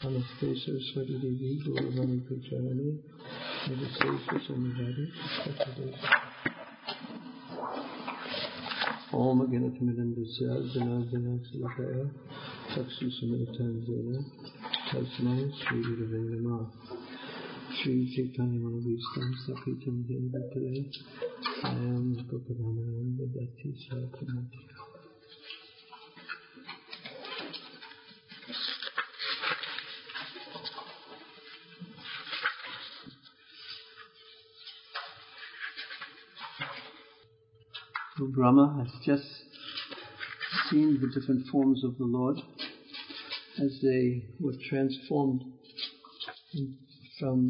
Namaste Saraswati Devi Guru Vani Pracharane Namaste Samavadi Sattva Om Aganatamidandasya Janardana Salakaya Chaksu Samaritanjana Tasmai Sri Gurave Namah Sri Chaitanya Manavishtam Sapitam Jana Bhutale Sayam Gopadananda Dati Sakamati. Brahma has just seen the different forms of the Lord as they were transformed from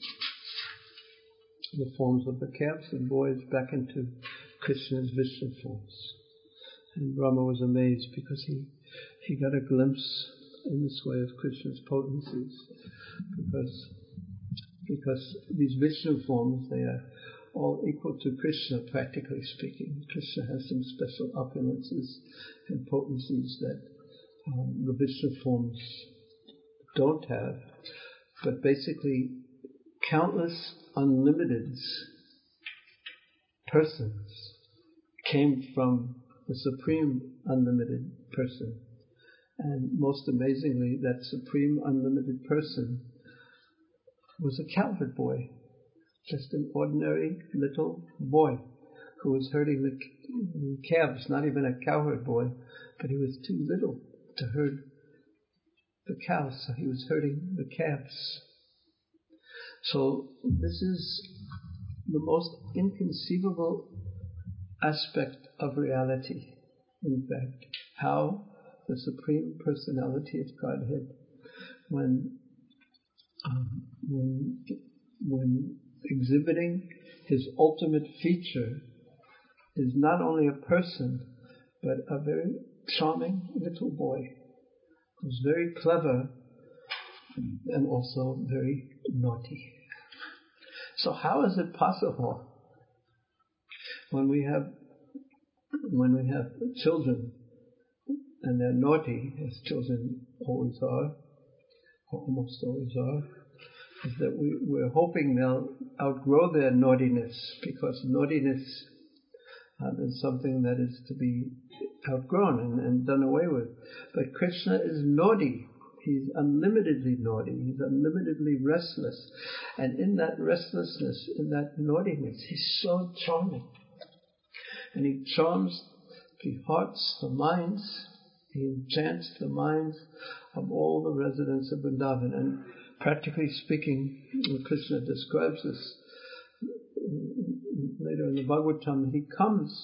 the forms of the calves and boys back into Krishna's Vishnu forms. And Brahma was amazed because he got a glimpse in this way of Krishna's potencies, because these Vishnu forms, they are all equal to Krishna, practically speaking. Krishna has some special opulences and potencies that the Vishnu forms don't have. But basically, countless unlimited persons came from the Supreme Unlimited Person. And most amazingly, that Supreme Unlimited Person was a cowherd boy. Just an ordinary little boy who was herding the calves, not even a cowherd boy, but he was too little to herd the cows, so he was herding the calves. So this is the most inconceivable aspect of reality, in fact, how the Supreme Personality of Godhead, when exhibiting his ultimate feature, is not only a person, but a very charming little boy who's very clever and also very naughty. So how is it possible when we have children and they're naughty, as children always are, or almost always are, is that we're hoping they'll outgrow their naughtiness, because naughtiness is something that is to be outgrown and done away with. But Krishna is naughty. He's unlimitedly naughty. He's unlimitedly restless. And in that restlessness, in that naughtiness, he's so charming. And he charms the hearts, the minds, he enchants the minds of all the residents of Vrindavan. And practically speaking, Krishna describes this later in the Bhagavatam. He comes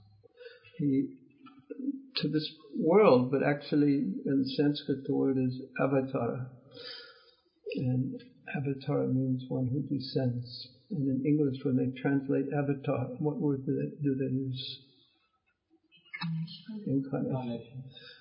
to this world, but actually in Sanskrit the word is avatar. And avatar means one who descends. And in English, when they translate avatar, what word do they use? Incarnation.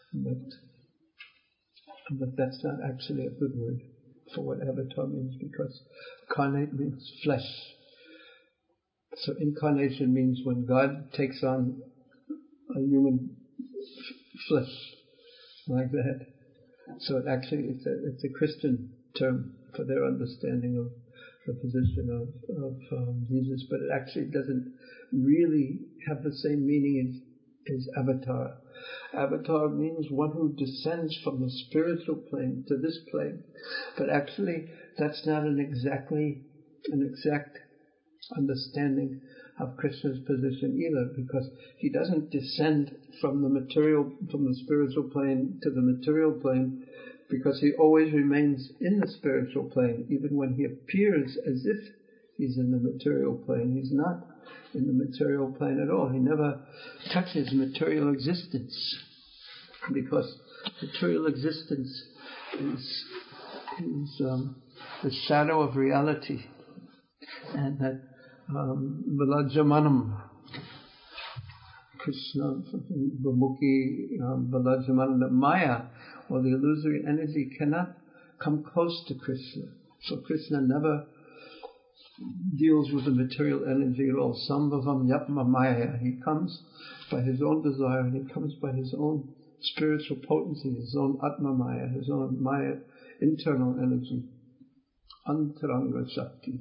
But that's not actually a good word for what avatar means, because incarnate means flesh. So incarnation means when God takes on a human flesh, like that. So it's a Christian term for their understanding of the position of Jesus, but it actually doesn't really have the same meaning as avatar. Avatar means one who descends from the spiritual plane to this plane. But actually, that's not an exact understanding of Krishna's position either, because he doesn't descend from the spiritual plane to the material plane, because he always remains in the spiritual plane. Even when he appears as if he's in the material plane, he's not in the material plane at all. He never touches material existence, because material existence is the shadow of reality, and that Balajamanam, Krishna, Bhamukhi, Balajamanam, the Maya, or the illusory energy, cannot come close to Krishna. So Krishna never deals with the material energy at all. Sambhavam Yapma Maya. He comes by his own desire, and he comes by his own spiritual potency, his own Atma Maya, his own Maya internal energy, Antaranga Shakti.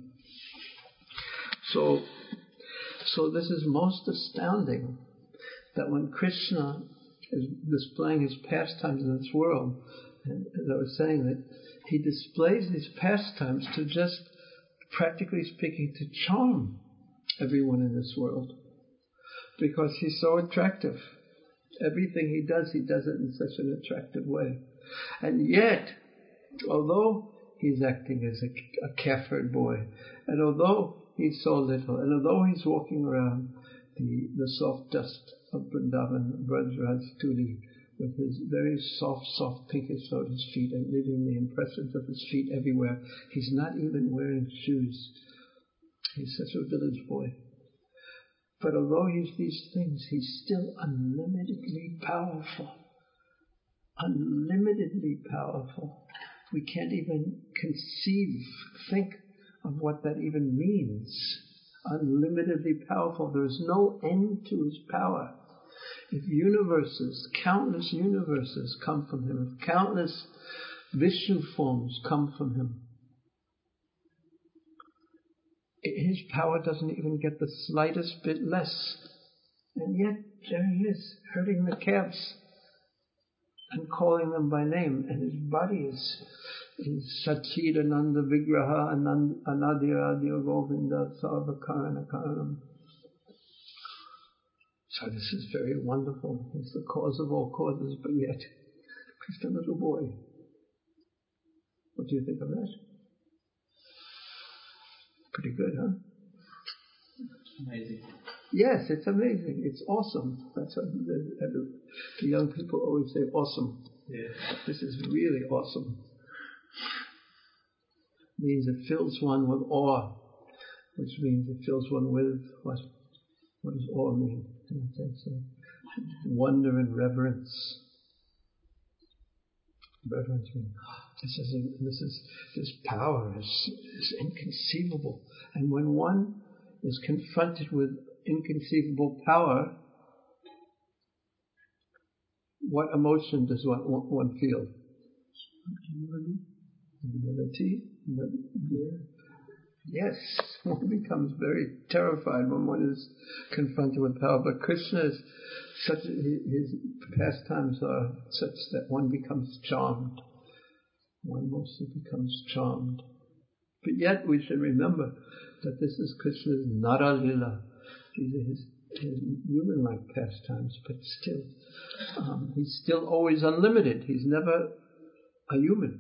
So this is most astounding, that when Krishna is displaying his pastimes in this world, and as I was saying, that he displays these pastimes to just, practically speaking, to charm everyone in this world, because he's so attractive. Everything he does it in such an attractive way. And yet, although he's acting as a calf-herd boy, and although he's so little, and although he's walking around the soft dust of Vrindavan, Brajraj Tuli, with his very soft pinkish lotus feet, and leaving the impressions of his feet everywhere, he's not even wearing shoes. He's such a village boy. But although he's these things, he's still unlimitedly powerful. Unlimitedly powerful. We can't even think of what that even means. Unlimitedly powerful. There is no end to his power. If countless universes come from him, if countless Vishnu forms come from him, his power doesn't even get the slightest bit less. And yet, there he is, herding the calves and calling them by name. And his body is Sachidananda Vigraha Anadirādhya Govinda Sarvakarana Karanam. So this is very wonderful. He's the cause of all causes, but yet, just a little boy. What do you think of that? Pretty good, huh? Amazing. Yes, it's amazing. It's awesome. That's what the young people always say, awesome. Yeah. This is really awesome. It means it fills one with awe, which means it fills one with what? What does awe mean? Wonder and reverence. Reverence means this power is inconceivable. And when one is confronted with inconceivable power, what emotion does one feel? Humility. Yes, one becomes very terrified when one is confronted with power. But Krishna is his pastimes are such that one becomes charmed. One mostly becomes charmed. But yet we should remember that this is Krishna's Nara Lila. These are his human-like pastimes, but still, he's still always unlimited. He's never a human.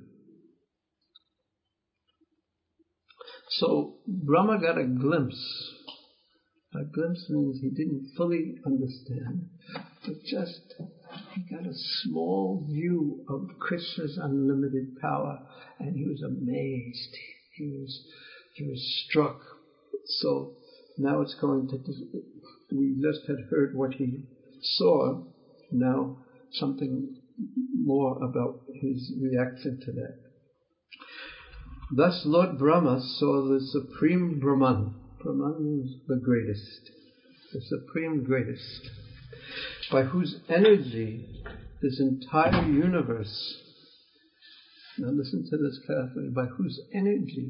So Brahma got a glimpse. A glimpse means he didn't fully understand, but just he got a small view of Krishna's unlimited power, and he was amazed. He was struck. So now it's going to. We just had heard what he saw. Now something more about his reaction to that. Thus Lord Brahma saw the Supreme Brahman. Brahman means the greatest, the Supreme Greatest, by whose energy this entire universe, now listen to this carefully, by whose energy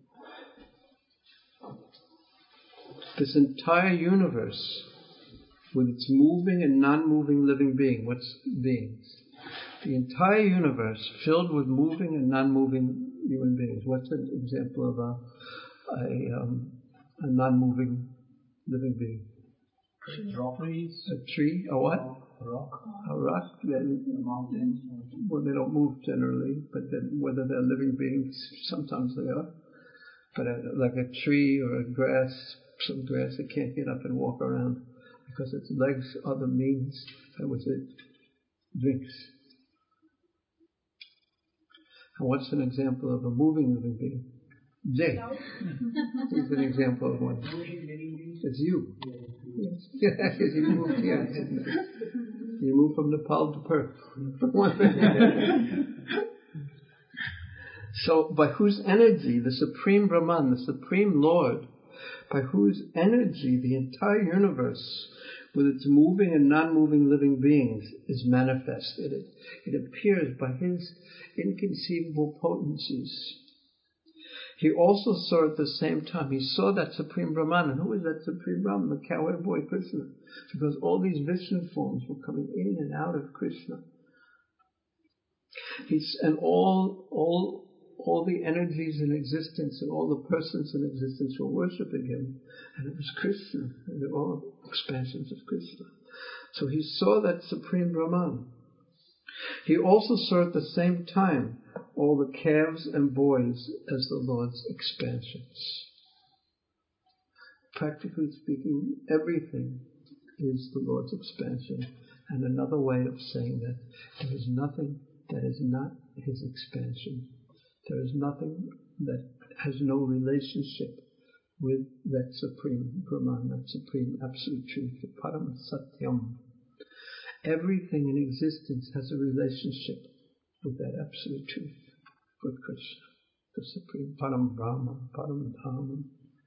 this entire universe, with its moving and non-moving living being, what's beings? The entire universe filled with moving and non-moving human beings. What's an example of a non-moving living being? Trees. A tree? A what? A rock. A rock? A mountain. Well, they don't move generally, but then whether they're living beings, sometimes they are. But like a tree or a grass, some grass that can't get up and walk around because its legs are the means by which it drinks. And what's an example of a moving living being? Jay. He's an example of one. It's you. Yes. Because you moved here. You moved from Nepal to Perth. So, by whose energy, the Supreme Brahman, the Supreme Lord, by whose energy the entire universe, with its moving and non-moving living beings, is manifested. It appears by his inconceivable potencies. He also saw at the same time, he saw that Supreme Brahman. And who is that Supreme Brahman? The cowherd boy Krishna. Because all these Vishnu forms were coming in and out of Krishna. And all the energies in existence and all the persons in existence were worshipping him. And it was Krishna. And they were all expansions of Krishna. So he saw that Supreme Brahman. He also saw at the same time all the calves and boys as the Lord's expansions. Practically speaking, everything is the Lord's expansion. And another way of saying that, there is nothing that is not his expansion. There is nothing that has no relationship with that Supreme Brahman, that Supreme Absolute Truth, the Param Satyam. Everything in existence has a relationship with that Absolute Truth, with Krishna, the Supreme Param Brahman, Param Dhamma.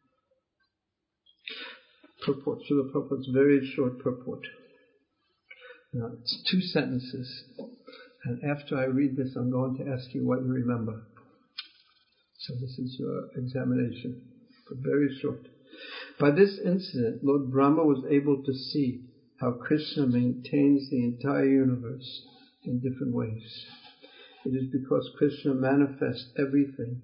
Purport, Srila Prabhupada's very short purport. Now, it's 2 sentences. And after I read this, I'm going to ask you what you remember. So this is your examination, but very short. By this incident, Lord Brahma was able to see how Krishna maintains the entire universe in different ways. It is because Krishna manifests everything.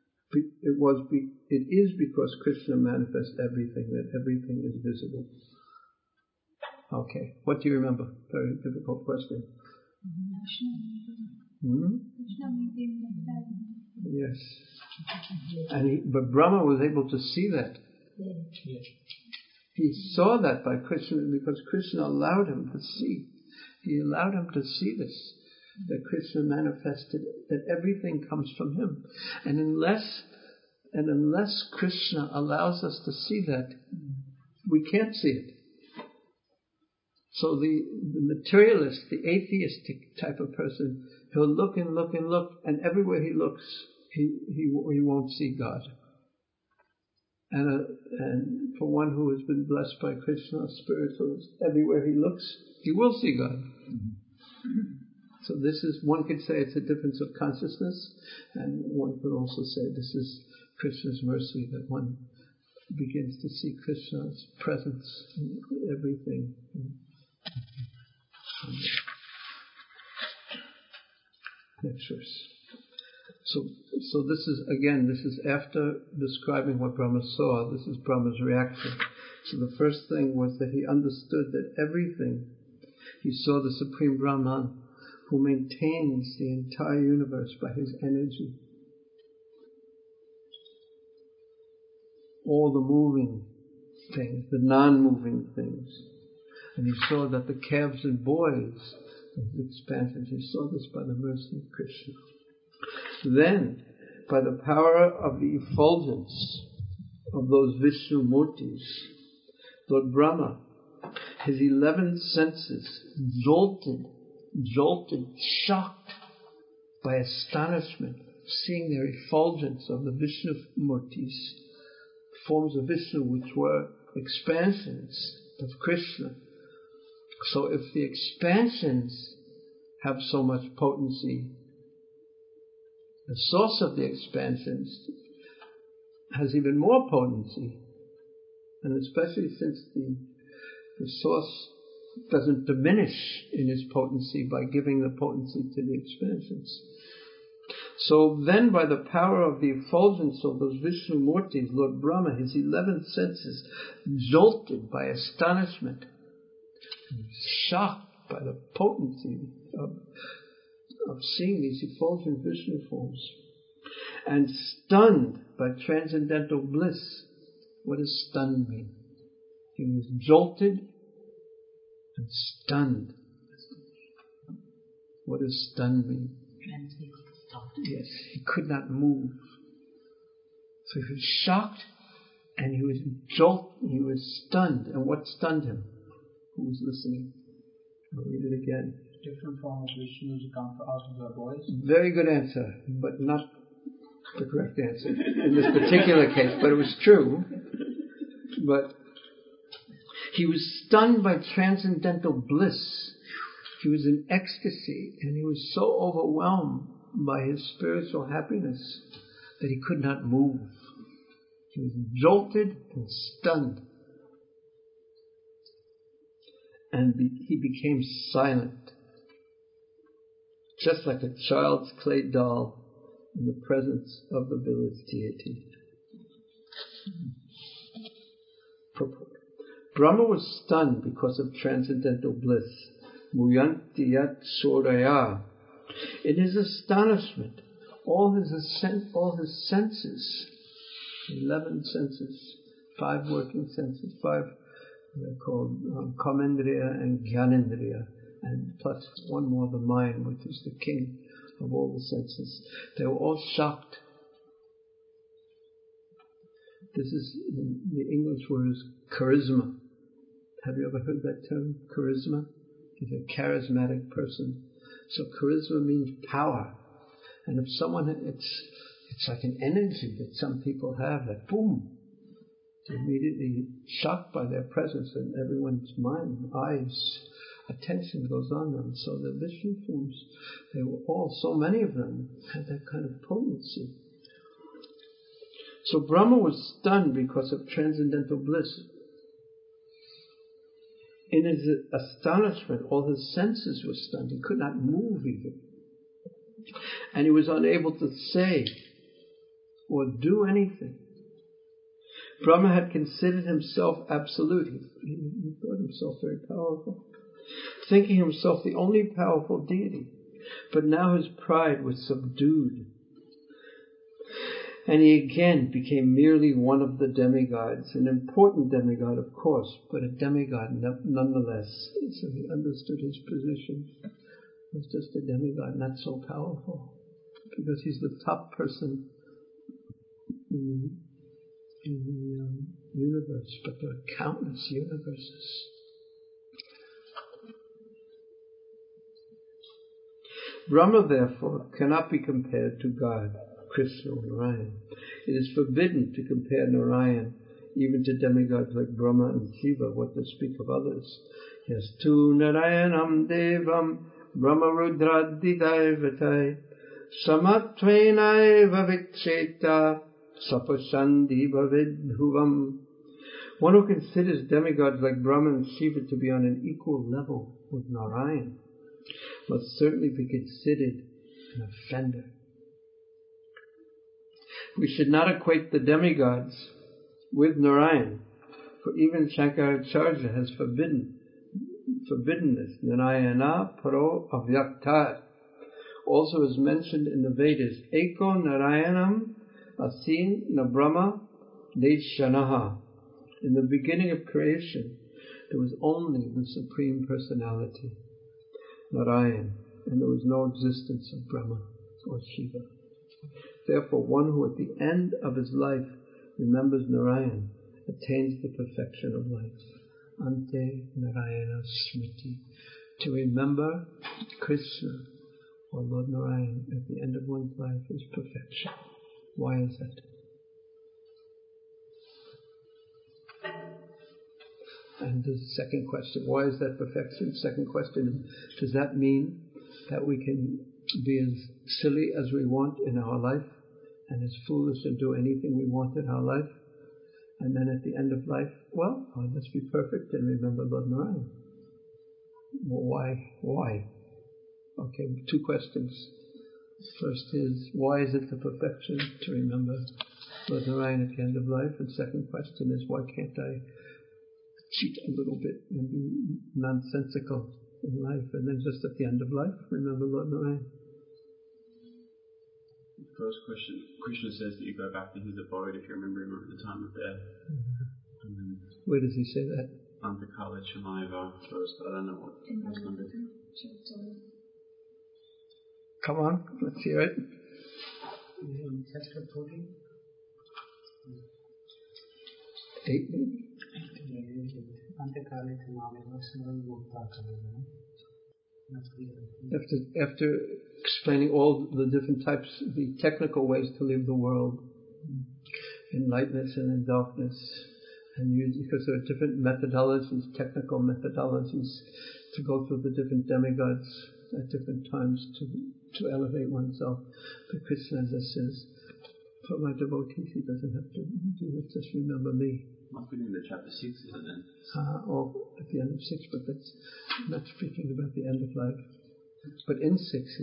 It is because Krishna manifests everything that everything is visible. Okay, what do you remember? Very difficult question. Yes. But Brahma was able to see that. He saw that by Krishna because Krishna allowed him to see. He allowed him to see this, that Krishna manifested, that everything comes from him. And unless Krishna allows us to see that, we can't see it. So the materialist, the atheistic type of person, he'll look and look and look, and everywhere he looks, he won't see God. And for one who has been blessed by Krishna, spiritualist, everywhere he looks, he will see God. So this is, one could say it's a difference of consciousness, and one could also say this is Krishna's mercy, that one begins to see Krishna's presence in everything. Next verse. So this is after describing what Brahma saw. This is Brahma's reaction. So the first thing was that he understood that everything, he saw the Supreme Brahman who maintains the entire universe by his energy. All the moving things, the non-moving things. And he saw that the calves and boys, the expansions, he saw this by the mercy of Krishna. Then, by the power of the effulgence of those Vishnu Murtis, Lord Brahma, his 11 senses jolted, shocked by astonishment, seeing their effulgence of the Vishnu Murtis, forms of Vishnu which were expansions of Krishna. So if the expansions have so much potency, the source of the expansions has even more potency. And especially since the source doesn't diminish in its potency by giving the potency to the expansions. So then by the power of the effulgence of those Vishnu Murtis, Lord Brahma, his 11 senses jolted by astonishment, shocked by the potency of seeing these effulgent Vishnu forms, and stunned by transcendental bliss. What does stunned mean? He was jolted and stunned. What does stunned mean? Yes, he could not move. So he was shocked and he was jolted, he was stunned. And what stunned him? Who was listening? I'll read it again. Different form of Vishnu to come out of their voice. Very good answer, but not the correct answer in this particular case, but it was true. But He was stunned by transcendental bliss. He was in ecstasy, and he was so overwhelmed by his spiritual happiness that he could not move. He was jolted and stunned. And he became silent, just like a child's clay doll in the presence of the village deity. Purport. Brahma was stunned because of transcendental bliss. Muyantiyat Soraya. In his astonishment, all his senses, 11 senses, 5 working senses, 5 they're called Kamendriya and Gyanendriya, and plus one more, the mind, which is the king of all the senses. They were all shocked. This is, the English word is charisma. Have you ever heard that term, charisma? He's a charismatic person. So charisma means power. And if someone, it's like an energy that some people have, that boom, they're immediately shocked by their presence, and everyone's mind, eyes, attention goes on them. So the Vishnu forms, they were all, so many of them had that kind of potency. So Brahma was stunned because of transcendental bliss. In his astonishment, all his senses were stunned. He could not move even. And he was unable to say or do anything. Brahma had considered himself absolute. He thought himself very powerful, thinking himself the only powerful deity. But now his pride was subdued, and he again became merely one of the demigods, an important demigod, of course, but a demigod nonetheless. So he understood his position. He was just a demigod, not so powerful, because he's the top person in the universe, but there are countless universes. Brahma, therefore, cannot be compared to God, Krishna or Narayan. It is forbidden to compare Narayan even to demigods like Brahma and Shiva, what to speak of others. Yes, tu Narayanam Devam Brahma Rudradi Daivatai Samatvainaiva Viksheta Sapasandi Bhavidhuvam. One who considers demigods like Brahma and Shiva to be on an equal level with Narayan must certainly be considered an offender. We should not equate the demigods with Narayan, for even Shankaracharya has forbidden this. Narayana Paro Avyaktat also is mentioned in the Vedas. Eko Narayanam Asin na Brahma Deshanaha. In the beginning of creation, there was only the Supreme Personality, Narayan, and there was no existence of Brahma or Shiva. Therefore, one who at the end of his life remembers Narayan attains the perfection of life. Ante Narayana Smriti. To remember Krishna or Lord Narayan at the end of one's life is perfection. Why is that? And the second question, why is that perfection? Second question, does that mean that we can be as silly as we want in our life and as foolish and do anything we want in our life? And then at the end of life, well, let's be perfect and remember Lord Narayan. Well, why? Okay, 2 questions. First is, why is it the perfection to remember Lord Narayan at the end of life? And second question is, why can't I cheat a little bit and be nonsensical in life, and then just at the end of life, remember Lord Narayan? First question, Krishna says that you go back to his abode if you remember him at the time of death. Mm-hmm. Where does he say that? Antakala Chamayava first, but I don't know what verse number. Come on, let's hear it. In chapter 14. 8 maybe? After explaining all the different types, the technical ways to leave the world, in lightness and in darkness, And because there are different methodologies, technical methodologies, to go through the different demigods at different times to elevate oneself. But Krishna just says, for my devotees, he doesn't have to do this, just remember me. Must be in the chapter 6, isn't it? Or at the end of 6, but that's not speaking about the end of life. But in 6,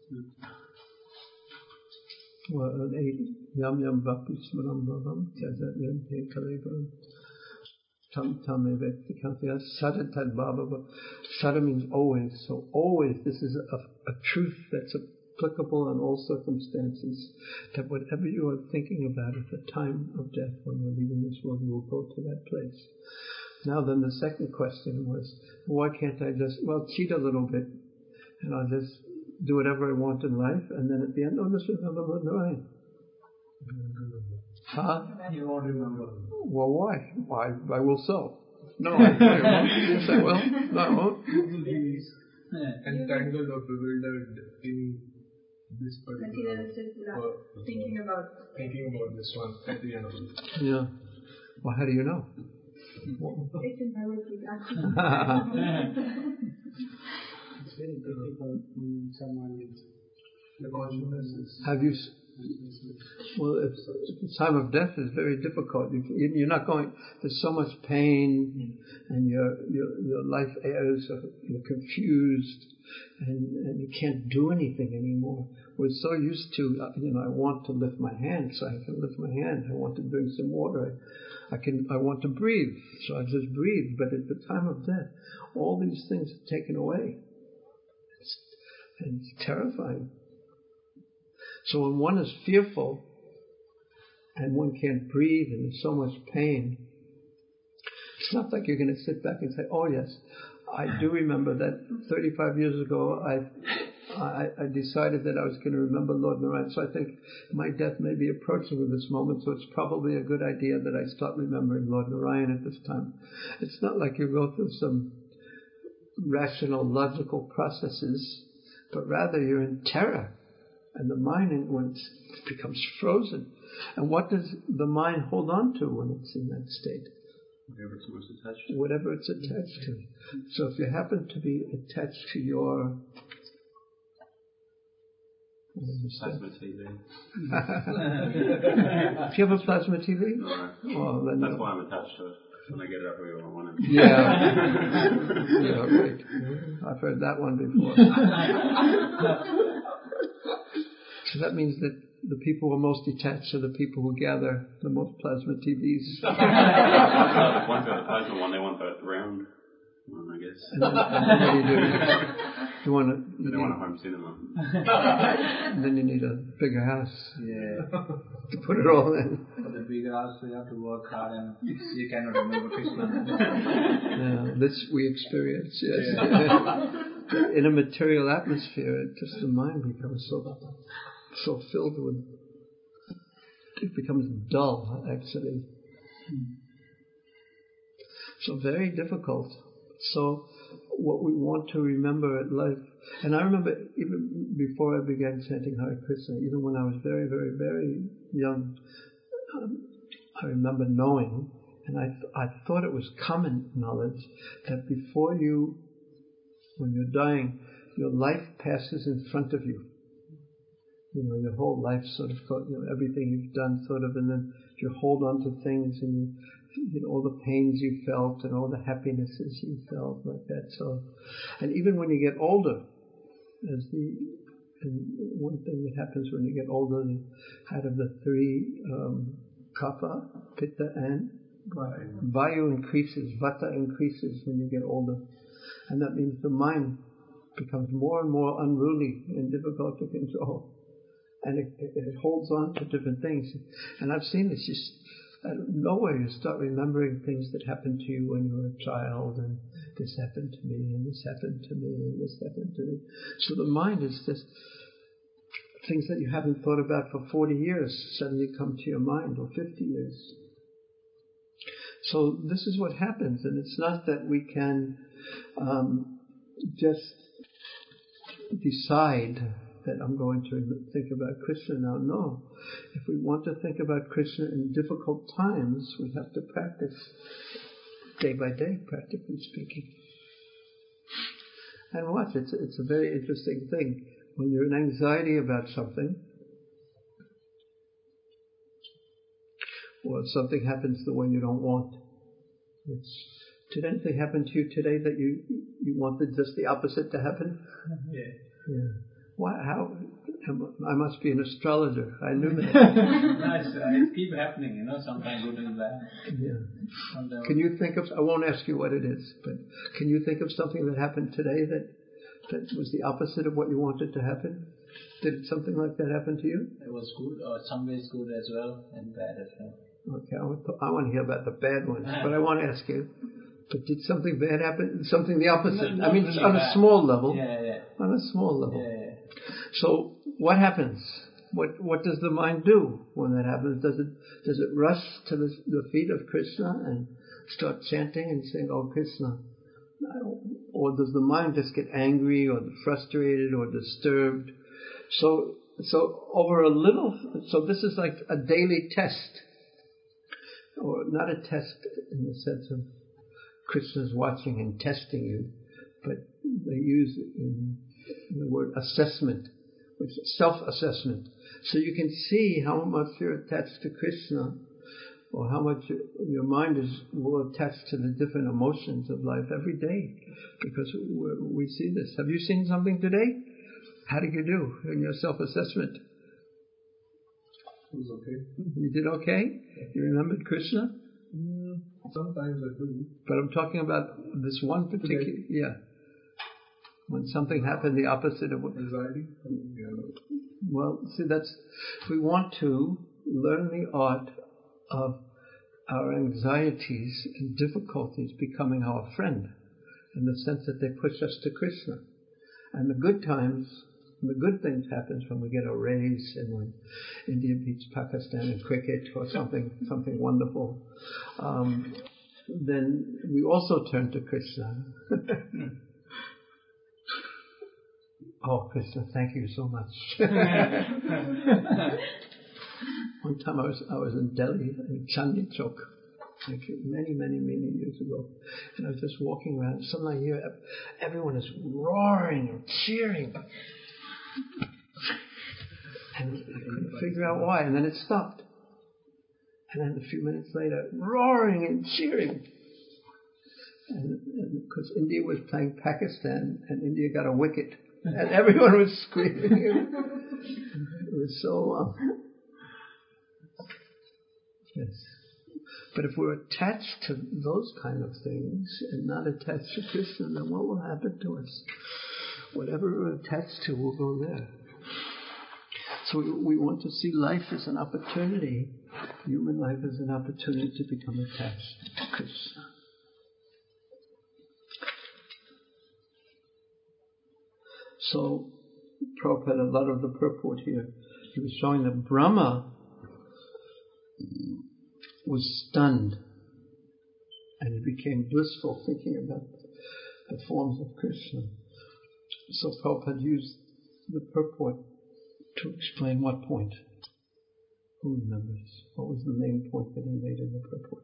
well, in 8, Yam Yam Bhakti Smaram Bhavam Tyaja Yante Kalebam Tam Tam Evekti Kantya Sada Tad Bhava. Sada means always. So always, this is a truth that's applicable in all circumstances, that whatever you are thinking about at the time of death, when you're leaving this world, you will go to that place. Now then, the second question was, why can't I just, cheat a little bit, and I'll just do whatever I want in life, and then at the end, just remember Lord Narayan. Huh? You won't remember. Well, why? I will so. No, I won't. Yes, I will. No, I won't. Entangled or bewildered in this particular thinking about this one at the end of it. Yeah. Well, how do you know? It's in my working. It's very difficult when someone is The consciousness is... Have you... Well, the time of death is very difficult. You're not going... There's so much pain, and your life airs, you're confused, and you can't do anything anymore. We're so used to, I want to lift my hand, so I can lift my hand. I want to drink some water. I want to breathe, so I just breathe. But at the time of death, all these things are taken away. It's terrifying. So when one is fearful and one can't breathe and there's so much pain, it's not like you're going to sit back and say, oh yes, I do remember that 35 years ago I decided that I was going to remember Lord Narayan, so I think my death may be approaching at this moment, so it's probably a good idea that I start remembering Lord Narayan at this time. It's not like you go through some rational, logical processes, but rather you're in terror. And the mind becomes frozen. And what does the mind hold on to when it's in that state? Whatever it's most attached to. Whatever it's attached to. So if you happen to be attached to your... Plasma TV. Do you have a plasma TV? No. Well, then that's why I'm attached to it. When I get it up here, I want it. Yeah. Yeah, right. I've heard that one before. So that means that the people who are most detached are the people who gather the most plasma TVs. One got a plasma one, they want the round one, I guess. And then what do? You want they want a home cinema. And then you need a bigger house. Yeah. To put it all in. For the bigger house, you have to work hard and you cannot remember Krishna. Yeah, this we experience, yes. Yeah. In a material atmosphere, just the mind becomes so filled with, it becomes dull, actually. So very difficult. So what we want to remember at life, and I remember even before I began chanting Hare Krishna, even when I was very, very, very young, I remember knowing, and I thought it was common knowledge, that before when you're dying, your life passes in front of you. Your whole life sort of, everything you've done sort of, and then you hold on to things and all the pains you felt and all the happinesses you felt like that. So, and even when you get older, and one thing that happens when you get older, out of the three, kapha, pitta and vayu increases, vata increases when you get older. And that means the mind becomes more and more unruly and difficult to control. And it holds on to different things. And I've seen this, just out of nowhere you start remembering things that happened to you when you were a child, and this happened to me, and this happened to me, and this happened to me. So the mind is just things that you haven't thought about for 40 years suddenly come to your mind, or 50 years. So this is what happens, and it's not that we can just decide that I'm going to think about Krishna now. No. If we want to think about Krishna in difficult times, we have to practice day by day, practically speaking. And watch, it's a very interesting thing. When you're in anxiety about something, or something happens the way you don't want, did anything happen to you today that you wanted just the opposite to happen? Yeah. Why? How? I must be an astrologer. I knew that. It keeps happening, sometimes good and bad. Yeah. Can you think of? I won't ask you what it is, but can you think of something that happened today that was the opposite of what you wanted to happen? Did something like that happen to you? It was good, or some ways good as well, and bad as well. Okay, I want to hear about the bad ones, but I want to ask you. But did something bad happen? Something the opposite? No, really on bad. A small level. Yeah. On a small level. Yeah. So what happens? What does the mind do when that happens? Does it rush to the feet of Krishna and start chanting and saying, "Oh Krishna"? Or does the mind just get angry or frustrated or disturbed? So over a little. So this is like a daily test, or not a test in the sense of Krishna's watching and testing you, but they use it in the word assessment, which is self-assessment. So you can see how much you're attached to Krishna, or how much your mind is more attached to the different emotions of life every day, because we see this. Have you seen something today? How did you do in your self-assessment? It was okay. You did okay? You remembered Krishna? Sometimes I do. But I'm talking about this one particular... Today. Yeah. When something happened, the opposite of what... Anxiety? Well, see, we want to learn the art of our anxieties and difficulties becoming our friend, in the sense that they push us to Krishna. And the good things happens when we get a raise, and when India beats Pakistan in cricket or something wonderful. Then we also turn to Krishna. Oh, Krishna, thank you so much. One time I was in Delhi, in Chandni Chowk, many years ago, and I was just walking around, and suddenly I hear everyone is roaring and cheering. And I couldn't figure out why, and then it stopped. And then a few minutes later, roaring and cheering. And because India was playing Pakistan, and India got a wicket, and everyone was screaming. It was so... Yes. But if we're attached to those kind of things and not attached to Krishna, then what will happen to us? Whatever we're attached to will go there. So we want to see life as an opportunity, human life as an opportunity to become attached to Krishna. So Prabhupada, a lot of the purport here, he was showing that Brahma was stunned, and he became blissful thinking about the forms of Krishna. So Prabhupada used the purport to explain what point. Who remembers? What was the main point that he made in the purport?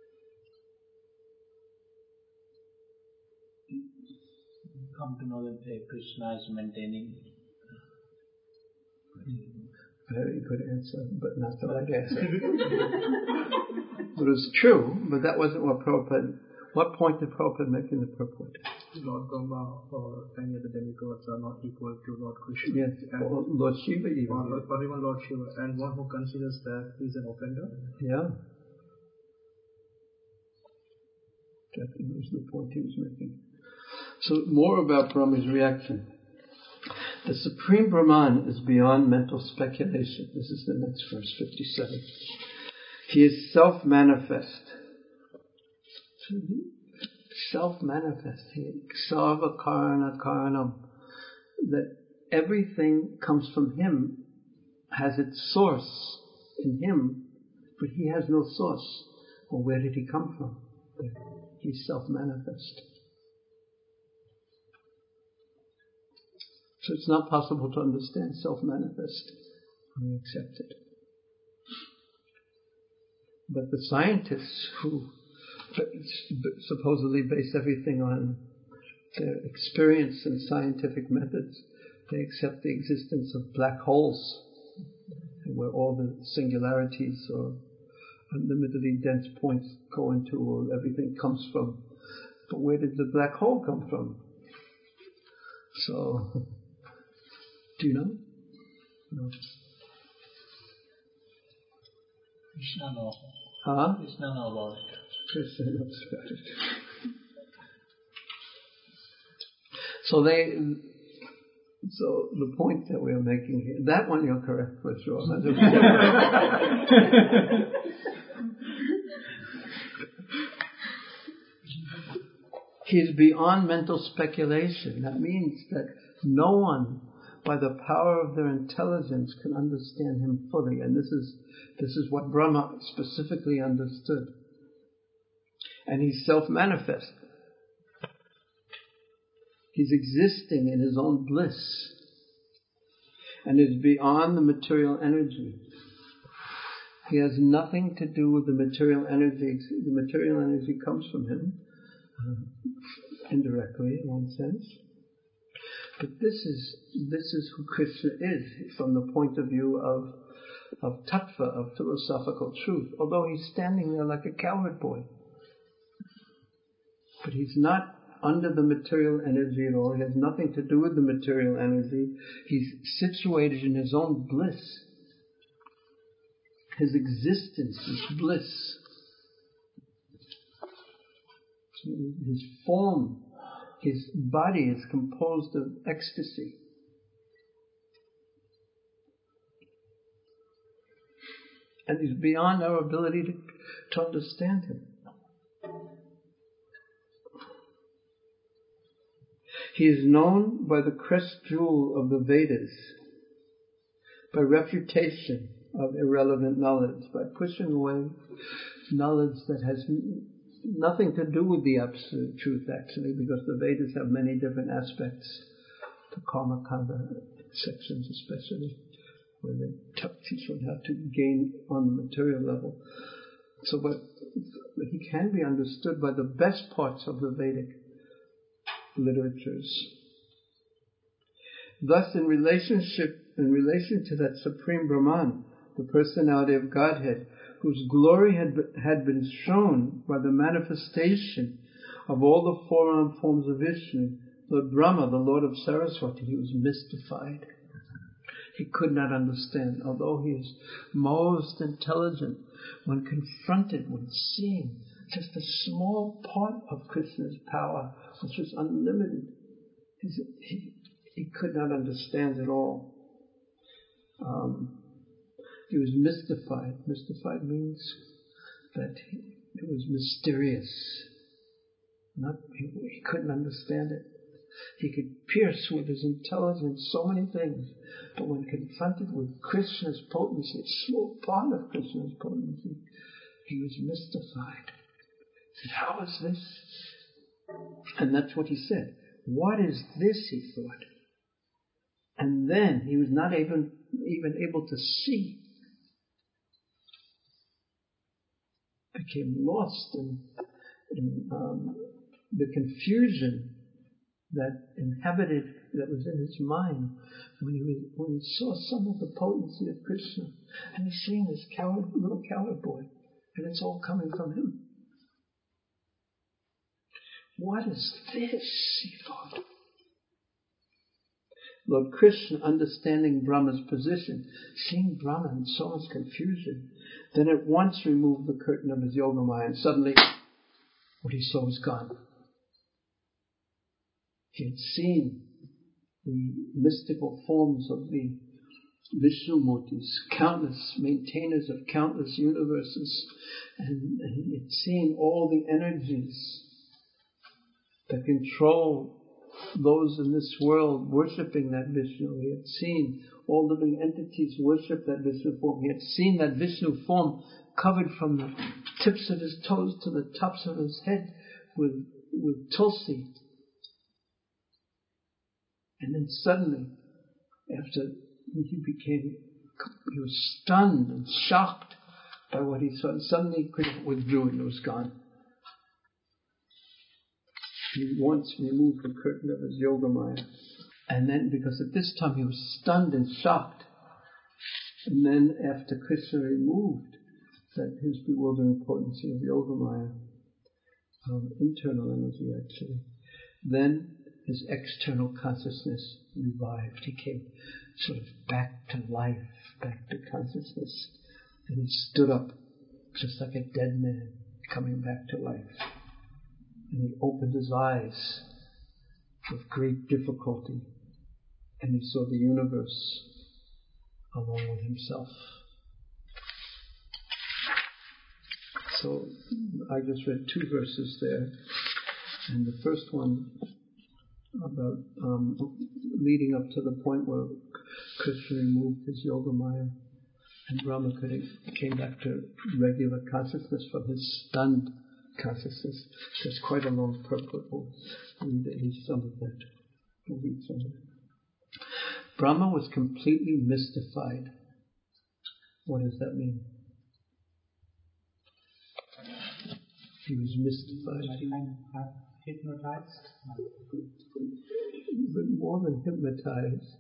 Come to know that Krishna is maintaining. Very good answer, but not the right answer. It was true, but that wasn't what Prabhupada... What point did Prabhupada make in the purport? Lord Brahma or any other demigods are not equal to Lord Krishna. Yes, or Lord Shiva even. Or even Lord Shiva. And one who considers that he's an offender. Yeah. That was the point he was making. So more about Brahma's reaction. The Supreme Brahman is beyond mental speculation. This is the next verse, 57. He is self-manifest. Self-manifest. Sarva karana karanam. That everything comes from him, has its source in him, but he has no source. Well, where did he come from? He's self-manifest. So it's not possible to understand self-manifest. We accept it. But the scientists who supposedly base everything on their experience and scientific methods, they accept the existence of black holes, where all the singularities or unlimitedly dense points go into, or everything comes from. But where did the black hole come from? So, do you know? No. Krishna knows. Huh? Krishna knows about it. Krishna knows about it. So the point that we are making here, that one you're correct for sure. He is beyond mental speculation. That means that no one, by the power of their intelligence, can understand him fully. And this is what Brahma specifically understood. And he's self-manifest. He's existing in his own bliss and is beyond the material energy. He has nothing to do with the material energy. The material energy comes from him, indirectly in one sense. But this is who Krishna is from the point of view of tattva, of philosophical truth. Although he's standing there like a cowherd boy. But he's not under the material energy at all. He has nothing to do with the material energy. He's situated in his own bliss. His existence is bliss. His form, his body is composed of ecstasy. And he's beyond our ability to understand him. He is known by the crest jewel of the Vedas, by refutation of irrelevant knowledge, by pushing away knowledge that has nothing to do with the absolute truth, actually, because the Vedas have many different aspects, the Karma Kanda sections especially, where they teach one how to gain on the material level. So, but he can be understood by the best parts of the Vedic literatures. Thus, in relation to that Supreme Brahman, the personality of Godhead, whose glory had been shown by the manifestation of all the four-armed forms of Vishnu, Lord Brahma, the Lord of Saraswati, he was mystified. He could not understand, although he is most intelligent, when confronted with seeing just a small part of Krishna's power, which was unlimited. He could not understand at all. He was mystified. Mystified means that it was mysterious. He couldn't understand it. He could pierce with his intelligence so many things, but when confronted with Krishna's potency, a small part of Krishna's potency, he was mystified. He said, "How is this?" And that's what he said. "What is this?" he thought. And then he was not even able to see. Became lost in the confusion that was in his mind when he saw some of the potency of Krishna, and he's seeing this little coward boy, and it's all coming from him. What is this? He thought. Lord Krishna, understanding Brahma's position, seeing Brahma in so much confusion, then at once removed the curtain of his Yogamaya, and suddenly what he saw was gone. He had seen the mystical forms of the Vishnumurtis, countless maintainers of countless universes, and he had seen all the energies that control those in this world worshipping that Vishnu. He had seen all living entities worship that Vishnu form. He had seen that Vishnu form covered from the tips of his toes to the tops of his head with tulsi. And then suddenly, after he was stunned and shocked by what he saw. And suddenly Krishna withdrew and it was gone. He once removed the curtain of his Yogamaya. And then, because at this time he was stunned and shocked, and then after Krishna removed that his bewildering potency of Yogamaya, internal energy actually, then his external consciousness revived. He came sort of back to life, back to consciousness. And he stood up just like a dead man coming back to life. And he opened his eyes with great difficulty. And he saw the universe along with himself. So I just read 2 verses there. And the first one about leading up to the point where Krishna removed his Yogamaya and Brahma came back to regular consciousness from his stunned consciousness. There's quite a long purport. We'll read at least some of that. We'll read some of it. Brahma was completely mystified. What does that mean? He was mystified. Hypnotized? But more than hypnotized.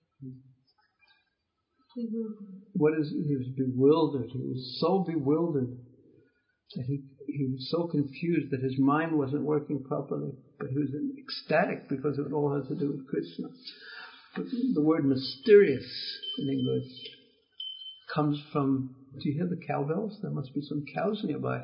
He was bewildered. He was so bewildered that he was so confused that his mind wasn't working properly. But he was ecstatic because it all has to do with Krishna. But the word mysterious in English comes from, do you hear the cowbells? There must be some cows nearby.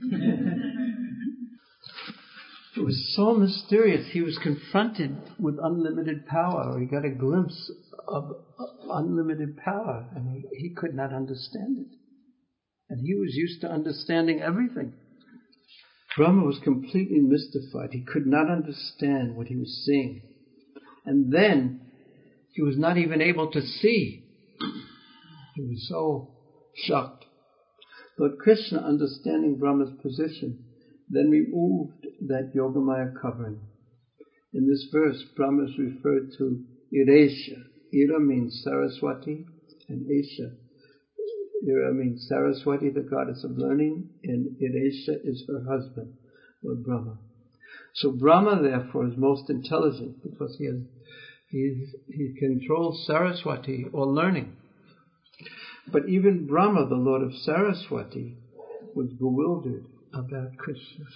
It was so mysterious. He was confronted with unlimited power. He got a glimpse of unlimited power, and he could not understand it. And he was used to understanding everything. Brahma was completely mystified. He could not understand what he was seeing. And then he was not even able to see. He was so shocked. Lord Krishna, understanding Brahma's position, then removed that Yogamaya covering. In this verse, Brahma is referred to Iresha. Ira means Saraswati, and Esha. Ira means Saraswati, the goddess of learning, and Iresha is her husband, Lord Brahma. So Brahma, therefore, is most intelligent because he controls Saraswati, or learning. But even Brahma, the Lord of Saraswati, was bewildered about Krishna.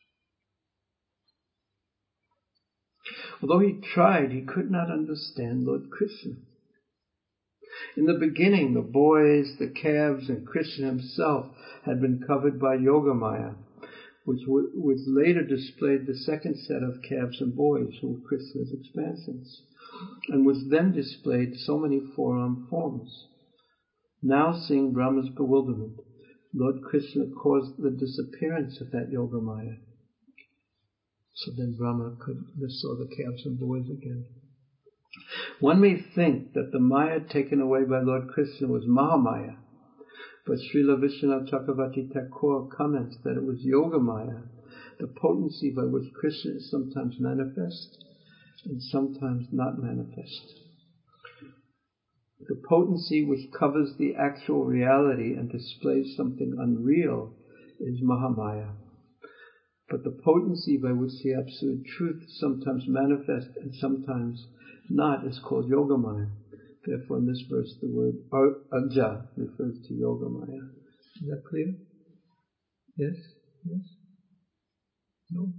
Although he tried, he could not understand Lord Krishna. In the beginning, the boys, the calves, and Krishna himself had been covered by Yogamaya, which later displayed the second set of calves and boys who were Krishna's expansions, and which then displayed so many four-armed forms. Now, seeing Brahma's bewilderment, Lord Krishna caused the disappearance of that Yogamaya. So then Brahma saw the calves and boys again. One may think that the Maya taken away by Lord Krishna was Mahamaya, but Srila Vishwanath Chakravarti Thakur comments that it was Yogamaya, the potency by which Krishna is sometimes manifest and sometimes not manifest. The potency which covers the actual reality and displays something unreal is Mahamaya. But the potency by which the absolute truth sometimes manifests and sometimes not is called Yogamaya. Therefore, in this verse, the word Aja refers to Yogamaya. Is that clear? Yes? Yes? No?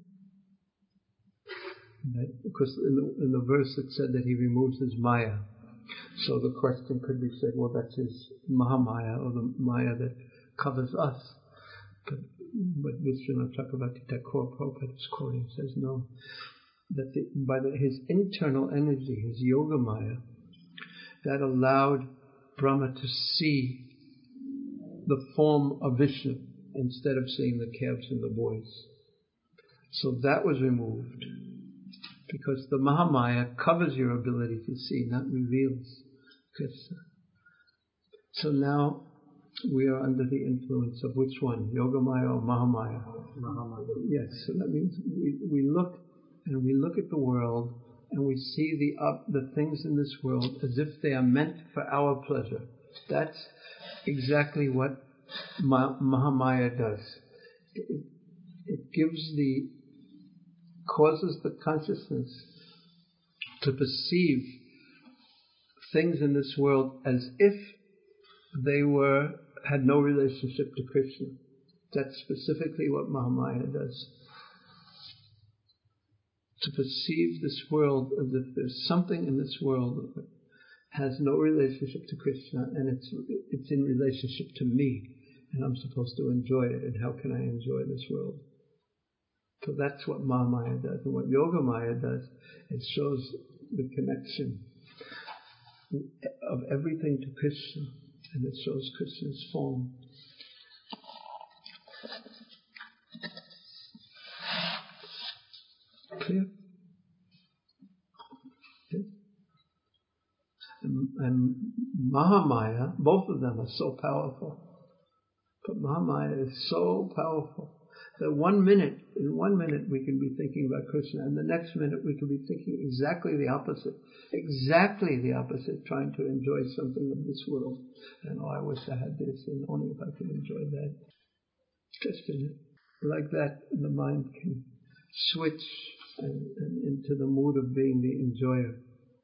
Because in the verse it said that he removes his Maya. So the question could be said, well, that's his Mahamaya, or the Maya that covers us. But Vishwanath Chakravarti Thakur Prabhupada is quoting, says no. That his internal energy, his Yogamaya, that allowed Brahma to see the form of Vishnu instead of seeing the calves and the boys. So that was removed because the Mahamaya covers your ability to see, not reveals Krishna. So now we are under the influence of which one? Yogamaya or Mahamaya? Mahamaya. Yes, so that means we look at the world and we see the things in this world as if they are meant for our pleasure. That's exactly what Mahamaya does. It causes the consciousness to perceive things in this world as if they had no relationship to Krishna. That's specifically what Mahamaya does. To perceive this world as if there's something in this world that has no relationship to Krishna, and it's in relationship to me, and I'm supposed to enjoy it, and how can I enjoy this world? So that's what Mahamaya does. And what Yogamaya does, it shows the connection of everything to Krishna, and it shows Krishna's form. Clear? Yes? And Mahamaya, both of them are so powerful. But Mahamaya is so powerful that in 1 minute we can be thinking about Krishna, and the next minute we can be thinking exactly the opposite, trying to enjoy something of this world. And I wish I had this, and only if I could enjoy that. Just like that, the mind can switch and into the mood of being the enjoyer,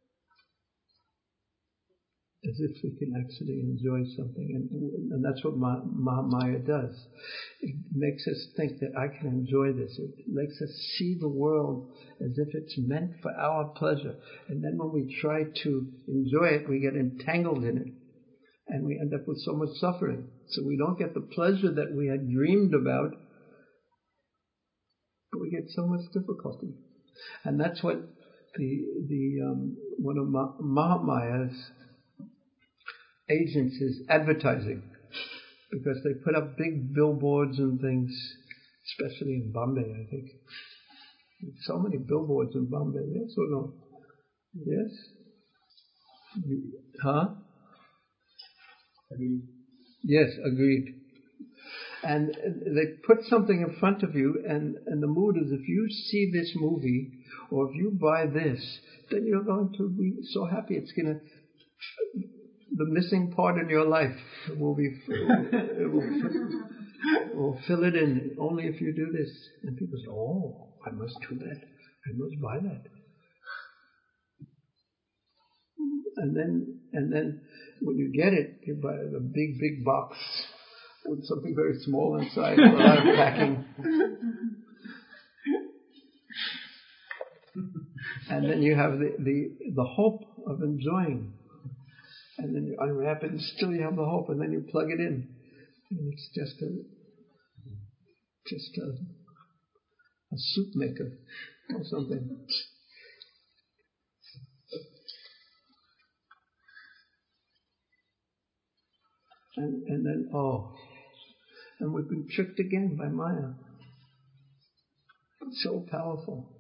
as if we can actually enjoy something, and that's what Mahamaya does. It makes us think that I can enjoy this. It makes us see the world as if it's meant for our pleasure, and then when we try to enjoy it, we get entangled in it, and we end up with so much suffering. So we don't get the pleasure that we had dreamed about, but we get so much difficulty. And that's what one of Mahamaya's agents is advertising, because they put up big billboards and things, especially in Bombay, I think. So many billboards in Bombay, yes or no? Yes? Huh? Agreed. Yes, agreed. And they put something in front of you, and the mood is, if you see this movie, or if you buy this, then you're going to be so happy. It's going to, the missing part in your life will fill it in, only if you do this. And people say, oh, I must do that. I must buy that. And then when you get it, you buy a big box with something very small inside, a lot of packing. And then you have the hope of enjoying. And then you unwrap it, and still you have the hope, and then you plug it in. And it's just a soup maker or something. And then, and we've been tricked again by Maya. It's so powerful.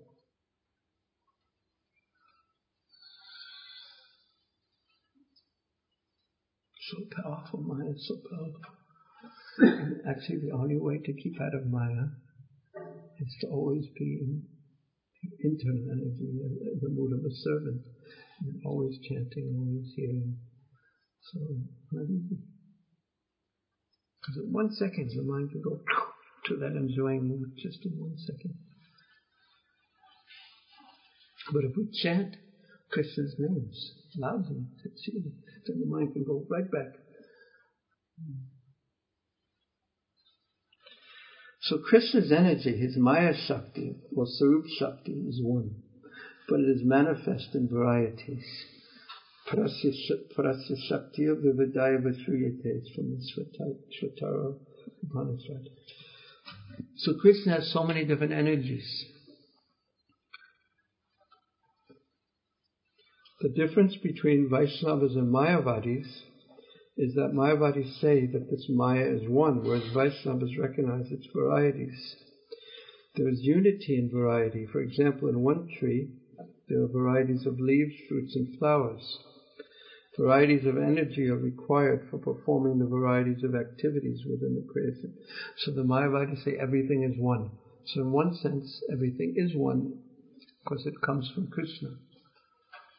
So powerful, Maya is so powerful. Actually, the only way to keep out of Maya is to always be in internal energy, the mood of a servant, and always chanting, always hearing. So, not easy. Because in 1 second, the mind can go to that enjoying mood, just in 1 second. But if we chant Krishna's names loudly, then the mind can go right back. So Krishna's energy, his Maya Shakti, or Sarup Shakti, is one, but it is manifest in varieties. Prasya Shaktiya Vividaya Vashriyate is from the Shvatara Upanishad. So Krishna has so many different energies. The difference between Vaishnavas and Mayavadis is that Mayavadis say that this Maya is one, whereas Vaishnavas recognize its varieties. There is unity in variety. For example, in one tree, there are varieties of leaves, fruits, and flowers. Varieties of energy are required for performing the varieties of activities within the creation. So the Mayavadis say everything is one. So in one sense, everything is one because it comes from Krishna.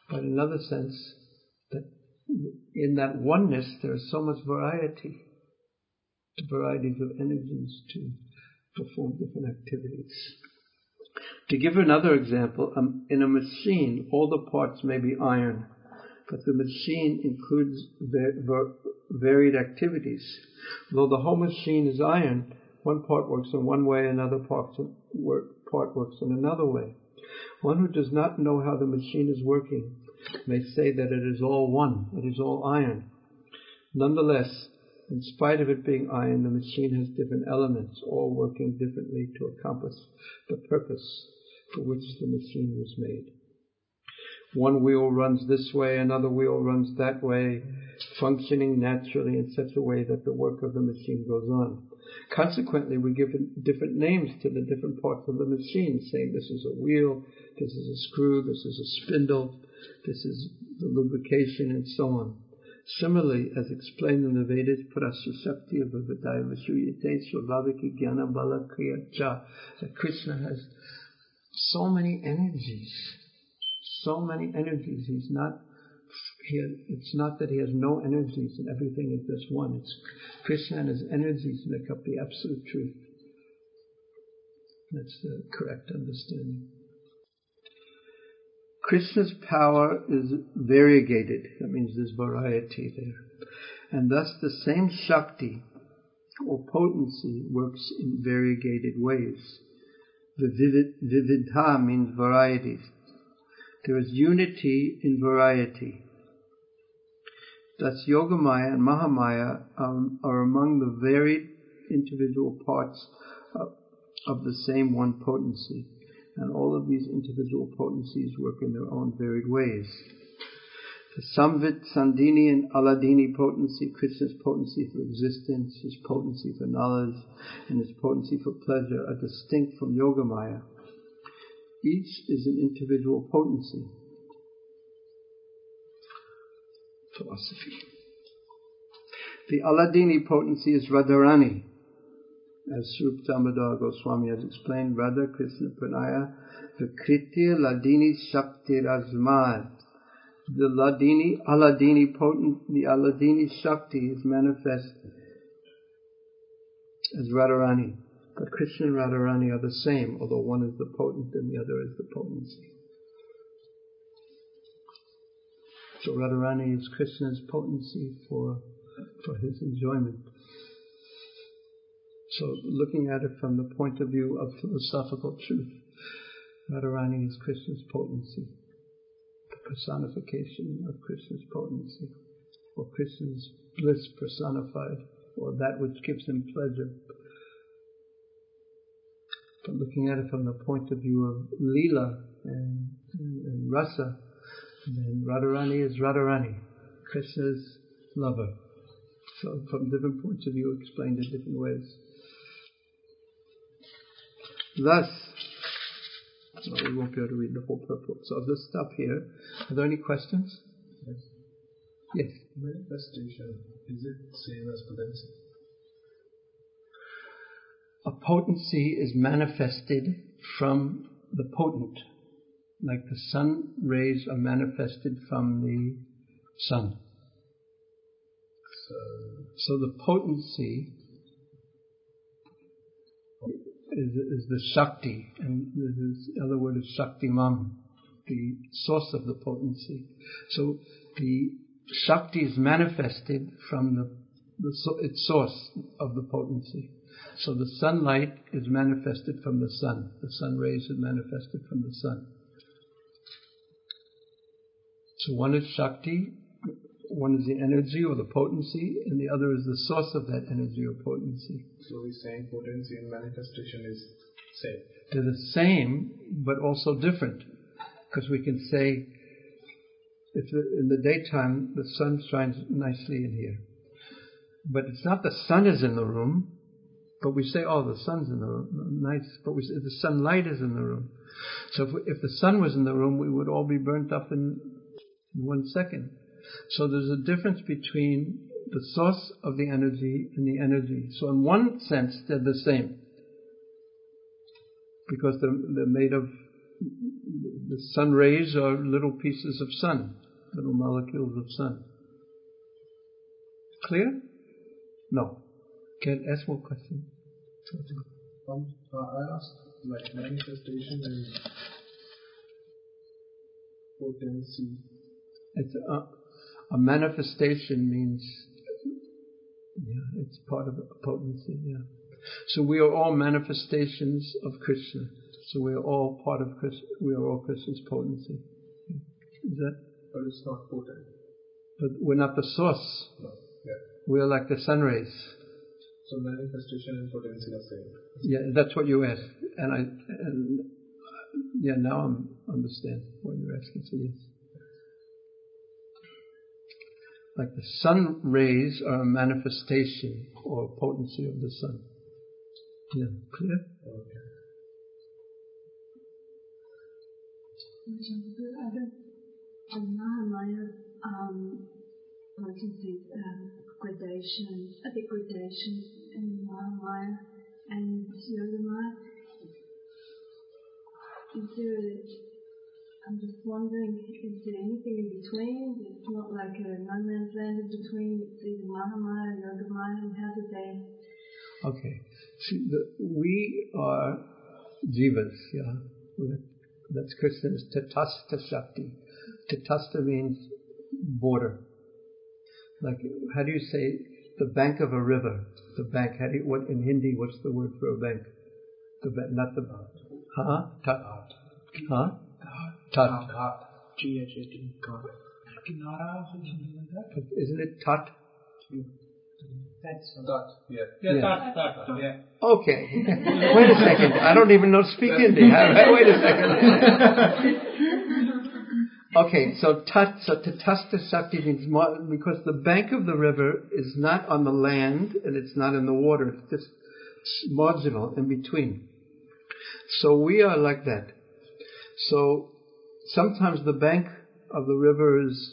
But in another sense, that in that oneness there is so much variety, varieties of energies to perform different activities. To give another example, in a machine, all the parts may be iron, but the machine includes varied activities. Though the whole machine is iron, one part works in one way, another part works in another way. One who does not know how the machine is working may say that it is all one, it is all iron. Nonetheless, in spite of it being iron, the machine has different elements, all working differently to accomplish the purpose for which the machine was made. One wheel runs this way, another wheel runs that way, functioning naturally in such a way that the work of the machine goes on. Consequently, we give different names to the different parts of the machine, saying this is a wheel, this is a screw, this is a spindle, this is the lubrication, and so on. Similarly, as explained in the Vedas, Prasasakti Avadaya Vashuyate Swabhaviki Jnana Bala Kriya Cha, that Krishna has so many energies. It's not that he has no energies and everything is just one. It's Krishna and his energies make up the absolute truth. That's the correct understanding. Krishna's power is variegated. That means there's variety there. And thus the same Shakti or potency works in variegated ways. The Vividha means varieties. There is unity in variety. Thus Yogamaya and Mahamaya are among the varied individual parts of the same one potency. And all of these individual potencies work in their own varied ways. The Samvit, Sandhini and Aladini potency, Krishna's potency for existence, his potency for knowledge, and his potency for pleasure are distinct from Yogamaya. Each is an individual potency. Philosophy. The Aladini potency is Radharani. As Srup Damodar Goswami has explained, Radha Krishna Pranaya Vikritya Ladini Shakti Razmad. The Aladini Shakti is manifest as Radharani. But Krishna and Radharani are the same, although one is the potent and the other is the potency. So Radharani is Krishna's potency for his enjoyment. So looking at it from the point of view of philosophical truth, Radharani is Krishna's potency, the personification of Krishna's potency, or Krishna's bliss personified, or that which gives him pleasure. But looking at it from the point of view of Leela and Rasa, then Radharani is Radharani, Krishna's lover. So from different points of view explained in different ways. Thus, we won't be able to read the whole purport, so I'll just stop here. Are there any questions? Yes. Yes. Manifestation, is it same as potency? A potency is manifested from the potent, like the sun rays are manifested from the sun. So the potency is the Shakti, and the other word is Shaktimam, the source of the potency. So the Shakti is manifested from its source of the potency. So the sunlight is manifested from the sun. The sun rays are manifested from the sun. So one is Shakti, one is the energy or the potency, and the other is the source of that energy or potency. So we're saying potency and manifestation is same. They're the same, but also different. Because we can say, in the daytime, the sun shines nicely in here. But it's not the sun is in the room, but we say, oh, the sun's in the room, nice. But we say the sunlight is in the room. So if the sun was in the room, we would all be burnt up in 1 second. So there's a difference between the source of the energy and the energy. So in one sense, they're the same. Because they're made of the sun rays are little pieces of sun, little molecules of sun. Clear? No. Can I ask more questions? I asked like manifestation and potency. It's a manifestation means, it's part of potency, So we are all manifestations of Krishna. So we are all part of Krishna. We are all Krishna's potency. Is that? But it's not potent. But we're not the source. No. Yeah. We are like the sun rays. So manifestation and potency are same. Yeah, that's what you asked, now I understand what you're asking. So yes, like the sun rays are a manifestation or potency of the sun. Yeah, clear? Okay. The Mahamaya, like you said, gradation, a bit gradation in Mahamaya and Yogamaya. I'm just wondering, is there anything in between? It's not like a no man's land in between, it's either Mahamaya or Yogamaya, and how do they? Okay. See, we are jivas, That's Krishna's Tatastha Shakti. Tatastha means border. Like, how do you say the bank of a river? The bank. What in Hindi? What's the word for a bank? The bank, not the. Huh? Tat. Huh? Tat. G-H-A-T. Isn't it tat? That's that. Yeah. Yeah. That. Yeah. Okay. Wait a second. I don't even know speak Hindi. Wait a second. Okay, so Tatastha Shakti means because the bank of the river is not on the land and it's not in the water. It's just marginal in between. So we are like that. So sometimes the bank of the river is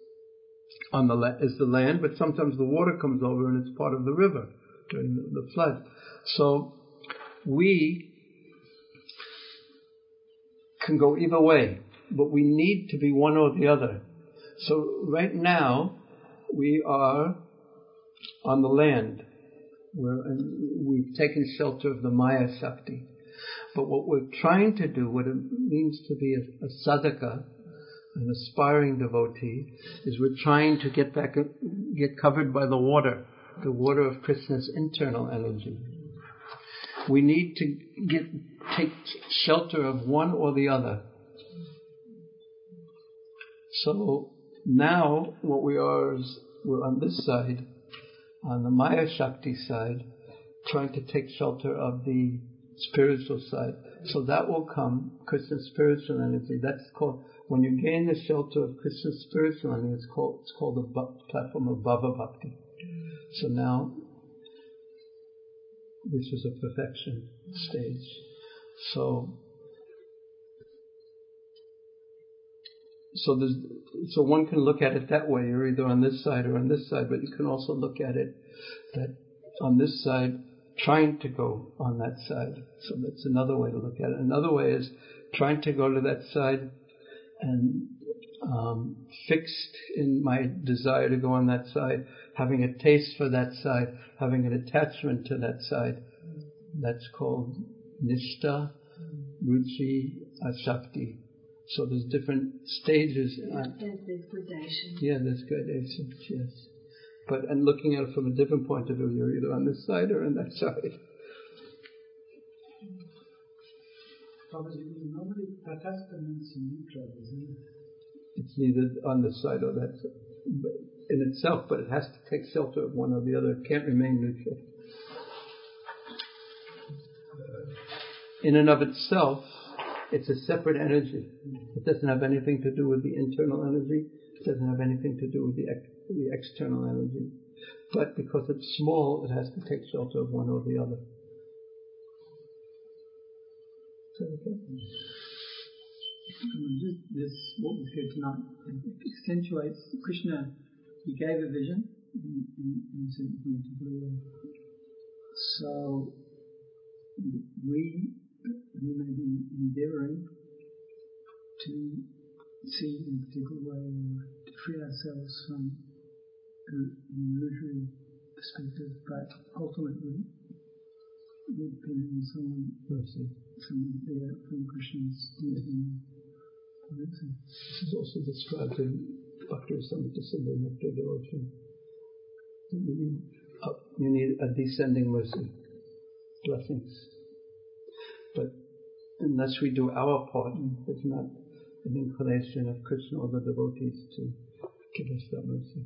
is the land, but sometimes the water comes over and it's part of the river during the flood. So we can go either way, but we need to be one or the other. So right now we are on the land. We've taken shelter of the Maya Shakti. But what we're trying to do, what it means to be a sadhaka, an aspiring devotee, is we're trying to get covered by the water of Krishna's internal energy. We need to take shelter of one or the other. So now what we are is we're on this side, on the Maya Shakti side, trying to take shelter of the spiritual side. So that will come, Krishna's spiritual energy. That's called, when you gain the shelter of Krishna's spiritual energy, it's called the platform of Bhava Bhakti. So now, which is a perfection stage. So one can look at it that way. You're either on this side or on this side, but you can also look at it that on this side, trying to go on that side. So that's another way to look at it. Another way is trying to go to that side and fixed in my desire to go on that side, having a taste for that side, having an attachment to that side. That's called Nishta, Ruchi, Ashakti. So there's different stages. There's gradation. Yeah, there's gradation, yes. And looking at it from a different point of view, you're either on this side or on that side. Normally, Tatastha means neutral, isn't it? It's neither on this side or that side in itself, but it has to take shelter of one or the other. It can't remain neutral. In and of itself, it's a separate energy. It doesn't have anything to do with the internal energy. It doesn't have anything to do with the external energy. But because it's small, it has to take shelter of one or the other. Is that okay? This, what was good tonight, accentuates Krishna. He gave a vision and said we need to put away. So we may be endeavouring to see in a particular way or to free ourselves from an illusory perspective, but ultimately we're dependent on someone there from Krishna's wisdom. This is also described in Bhakti-rasamrita Sindhu Nectar Devotion. You need a descending mercy, blessings. But unless we do our part, there's not an inclination of Krishna or the devotees to give us that mercy.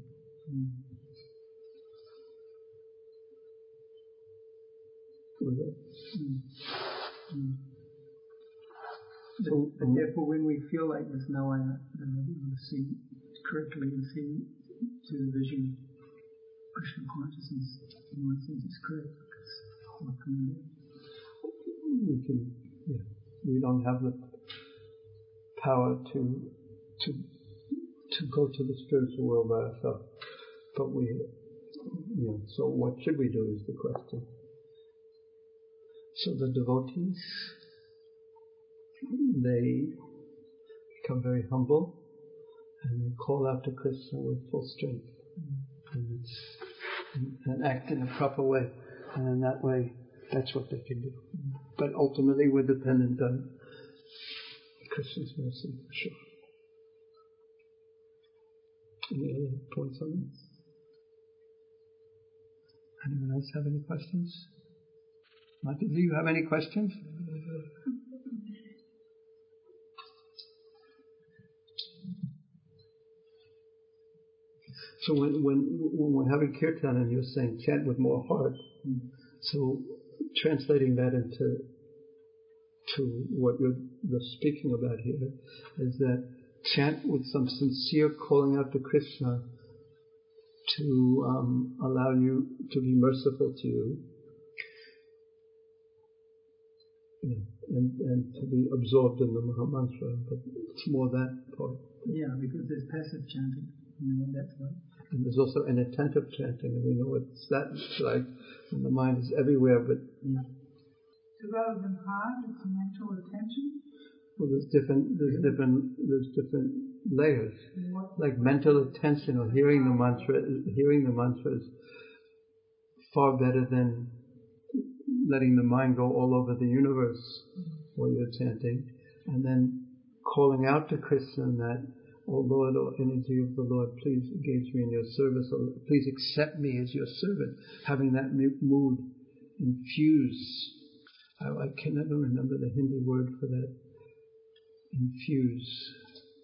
But therefore, when we feel like there's no way that we're able to see correctly and see to the vision Krishna consciousness, in one sense it's correct, because what can we do? We don't have the power to go to the spiritual world by ourselves. But so what should we do is the question. So the devotees, they become very humble and they call out to Krishna with full strength and act in a proper way. And in that way, that's what they can do. But ultimately we're dependent on Krishna's mercy, for sure. Any other points on this? Anyone else have any questions? Michael, do you have any questions? So when we're having kirtan and you're saying chant with more heart, so translating that into what you're speaking about here is that chant with some sincere calling out to Krishna to allow you to be merciful to you, and to be absorbed in the Maha Mantra, but it's more that part. Yeah, because there's passive chanting, that's right. And there's also an attentive chanting, and we know what that's like when the mind is everywhere, but So rather than heart, it's mental attention? Well, there's different layers. Like mental attention or hearing the mantra is far better than letting the mind go all over the universe while you're chanting, and then calling out to Krishna that, "O Lord, O energy of the Lord, please engage me in your service, or please accept me as your servant." Having that mood infuse. I can never remember the Hindi word for that. Infuse.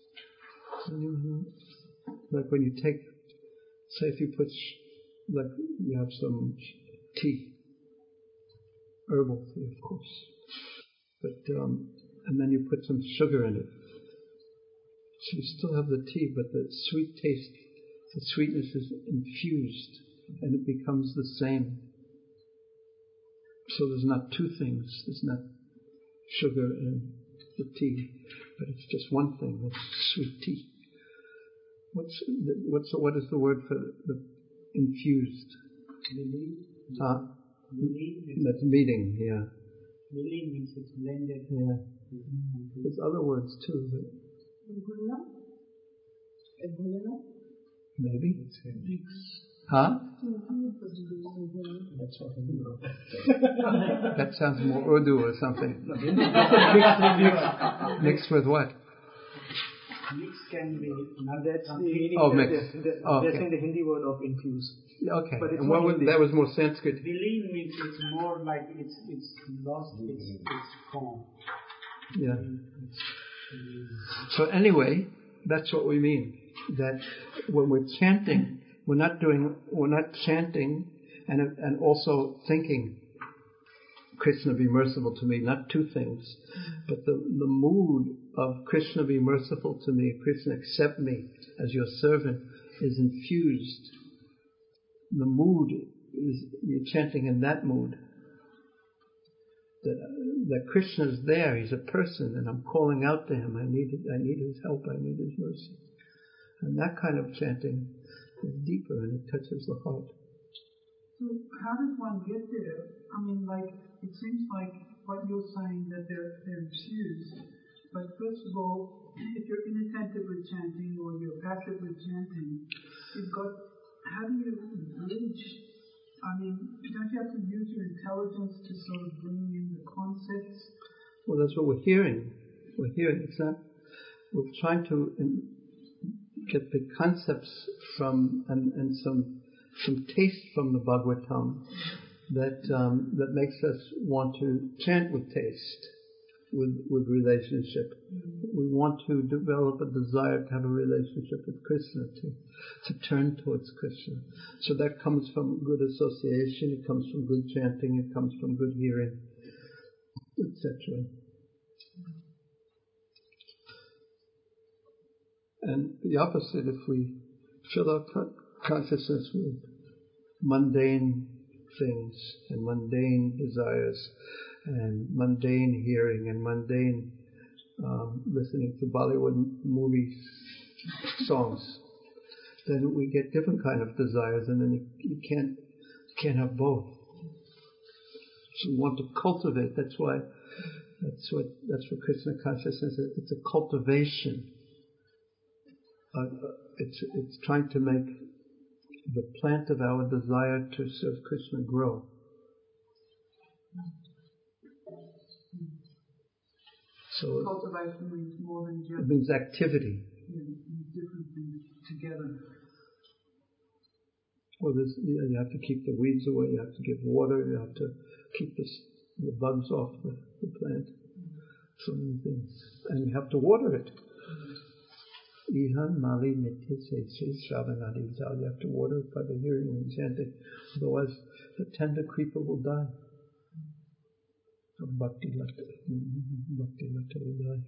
Like when you take, say if you put, like you have some tea, herbal tea of course, but and then you put some sugar in it. So you still have the tea, but the sweet taste, the sweetness is infused, and it becomes the same. So there's not two things. There's not sugar and the tea, but it's just one thing. That's sweet tea. What is the word for the infused? That's meeting. Yeah. Meaning means it's blended. Yeah. There's other words too. But maybe. Huh? That's what I mean. That sounds more Urdu or something. Mixed with what? Mix can be. Now that's the meaning. Oh, mix. They're saying the Hindi word of infuse. Okay. But it's and what was, that was more Sanskrit. Vileen means it's more like it's lost its form. Yeah. So anyway, that's what we mean. That when we're chanting, we're not chanting and also thinking, Krishna be merciful to me, not two things. But the mood of Krishna be merciful to me, Krishna accept me as your servant is infused. The mood is, you're chanting in that mood. That Krishna is there, he's a person, and I'm calling out to him. I need his help, I need his mercy. And that kind of chanting is deeper and it touches the heart. So how does one get there? I mean, like, it seems like what you're saying, that they're infused. But first of all, if you're inattentive with chanting or you're passive with chanting, how do you bridge? I mean, don't you have to use your intelligence to sort of bring in the concepts? Well, that's what we're hearing. We're hearing. It's not. We're trying to get the concepts from and some taste from the Bhagavatam that makes us want to chant with taste, with relationship. We want to develop a desire to have a relationship with Krishna, to turn towards Krishna. So that comes from good association, it comes from good chanting, it comes from good hearing, etc. And the opposite, if we fill our consciousness with mundane things and mundane desires and mundane hearing and mundane listening to Bollywood movie songs, then we get different kind of desires, and then you can't have both. So we want to cultivate. That's what Krishna consciousness is. It's a cultivation. It's trying to make the plant of our desire to serve Krishna grow. So Cultivation means more than just... It means activity. Different things together. Well, you have to keep the weeds away, you have to give water, you have to keep the bugs off the plant. So many things. And you have to water it. Ihan Mali Nitya Setsi Shravanadi Zal. You have to water it by the hearing and chanting. Otherwise, the tender creeper will die. Bhakti Lata will die.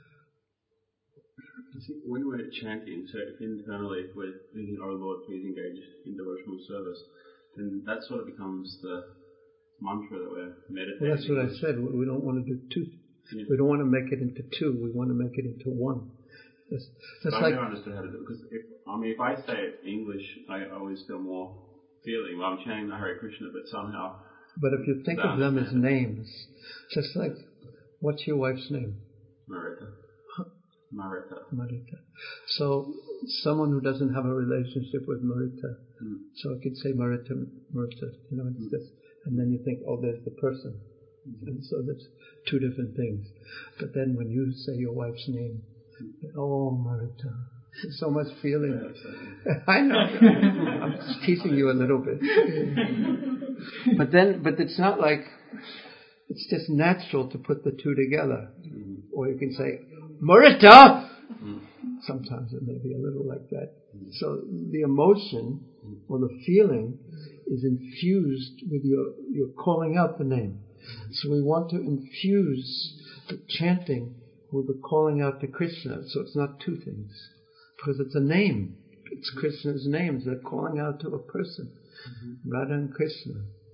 You see, when we're chanting, so if internally we're thinking, "Oh Lord, please engage in devotional service," then that sort of becomes the mantra that we're meditating. Well, that's what I said. We don't want to do two. Yeah. We don't want to make it into two. We want to make it into one. That's I like, never understood how to do it, because if I say it in English, I always feel more feeling. Well, I'm chanting the Hare Krishna, but somehow. But if you think of them as names, just like, what's your wife's name? Marita. So someone who doesn't have a relationship with Marita, so I could say Marita, it's this, and then you think, oh, there's the person, and so there's two different things. But then when you say your wife's name, oh, Marita, there's so much feeling. I know. I'm just teasing you a little bit. But it's not like, it's just natural to put the two together. Or you can say, Marita! Sometimes it may be a little like that. So the emotion or the feeling is infused with your calling out the name. So we want to infuse the chanting with the calling out to Krishna. So it's not two things. Because it's a name. It's Krishna's names. They're calling out to a person. Radha and Krishna.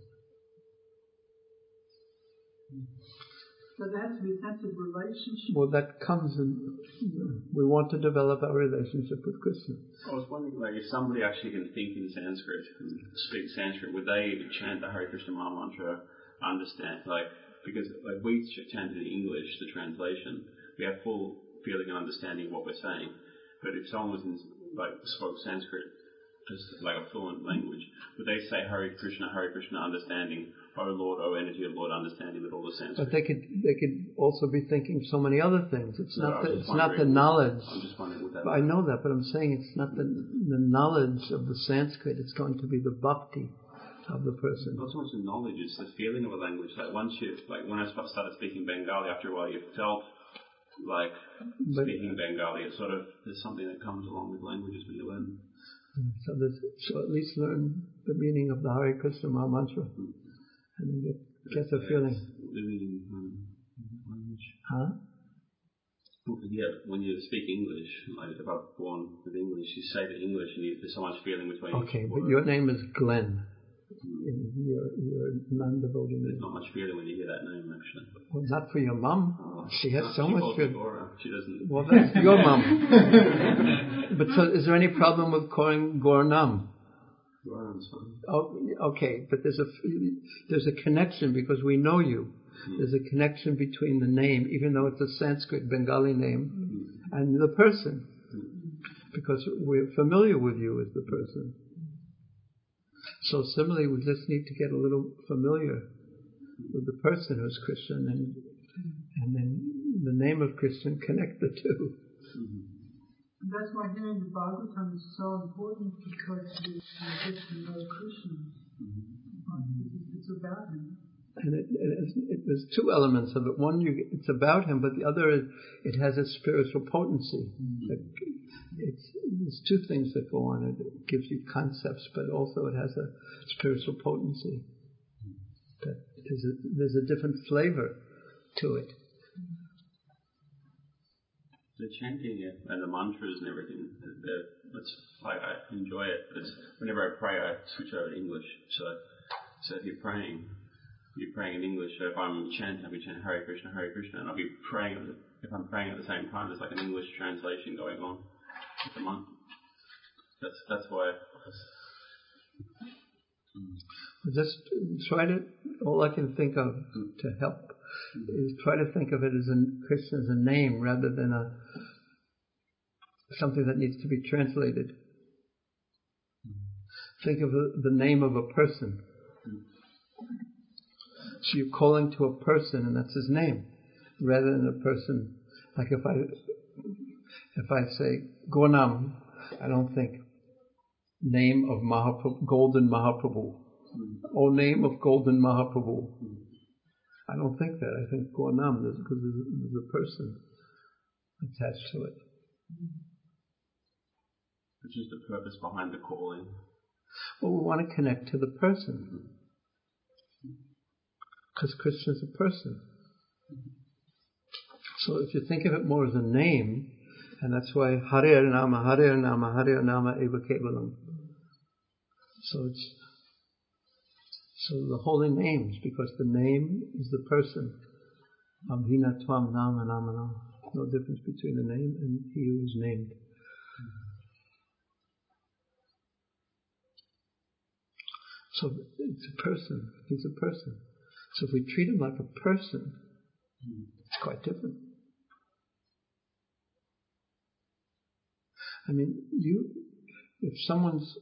So that's a relationship. Well, that comes in. We want to develop our relationship with Krishna. I was wondering, if somebody actually can think in Sanskrit and speak Sanskrit, would they chant the Hare Krishna Maha Mantra, understand, because we chanted in English, the translation, we have full feeling and understanding of what we're saying. But if someone was spoke Sanskrit, just like a fluent language, would they say Hare Krishna, understanding, oh Lord, oh energy of Lord, understanding with all the Sanskrit? But they could also be thinking so many other things. It's not the knowledge. I'm just wondering what that I know that, but I'm saying it's not the knowledge of the Sanskrit. It's going to be the bhakti of the person. Not so much the knowledge, it's the feeling of a language. Once you, when I started speaking Bengali, after a while you felt speaking Bengali. It's there's something that comes along with languages when you learn. So at least learn the meaning of the Hare Krishna Maha Mantra, and then get the feeling. Living in language. Huh? Yeah, when you speak English, if I've born with English, you say the English, and there's so much feeling between. Okay, but your name is Glenn. You're non-devotee name. There's not much feeling when you hear that name, actually. Well, not for your mum. She has so much feeling. She doesn't. Well, that's your mum. But so, is there any problem with calling Gaurnam? Gaurnam's fine. Oh, okay, but there's a connection because we know you. There's a connection between the name, even though it's a Sanskrit Bengali name, and the person. Because we're familiar with you as the person. So similarly, we just need to get a little familiar with the person who's Krishna, and then the name of Krishna, connect the two. And that's why hearing the Bhagavatam is so important, because you get to know Krishna. It's about him. And there's two elements of it. One, it's about him, but the other is it has a spiritual potency. There's two things that go on. It gives you concepts, but also it has a spiritual potency. That there's a different flavor to it. The chanting and the mantras and everything, I enjoy it. But whenever I pray, I switch over to English. So if you're praying in English. So if I'm chanting, I'll be chanting Hare Krishna, and I'll be praying. If I'm praying at the same time, there's like an English translation going on with the mantra. That's why. Just try to. All I can think of to help is try to think of it as Krishna as a name rather than something that needs to be translated. Think of the name of a person. So you're calling to a person, and that's his name, rather than a person. Like if I say Gonam, I don't think name of Mahaprabhu, Golden Mahaprabhu, or name of Golden Mahaprabhu. I don't think that. I think Gonam, because there's a person attached to it. Which is the purpose behind the calling? Well, we want to connect to the person. Because Krishna is a person. So if you think of it more as a name, and that's why Hare Nama, Hare Nama, Hare Nama Eva Kevalam. So the holy names, because the name is the person. Abhina Tvam Nama Nama Nama. No difference between the name and he who is named. So it's a person. He's a person. So if we treat him like a person, it's quite different. I mean, if someone's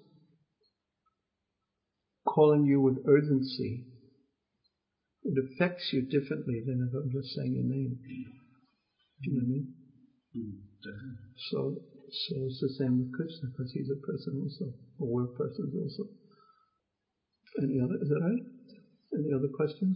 calling you with urgency, it affects you differently than if I'm just saying your name. Do you know what I mean? So it's the same with Krishna, because he's a person also, or we're persons also. Is that right? Any other questions?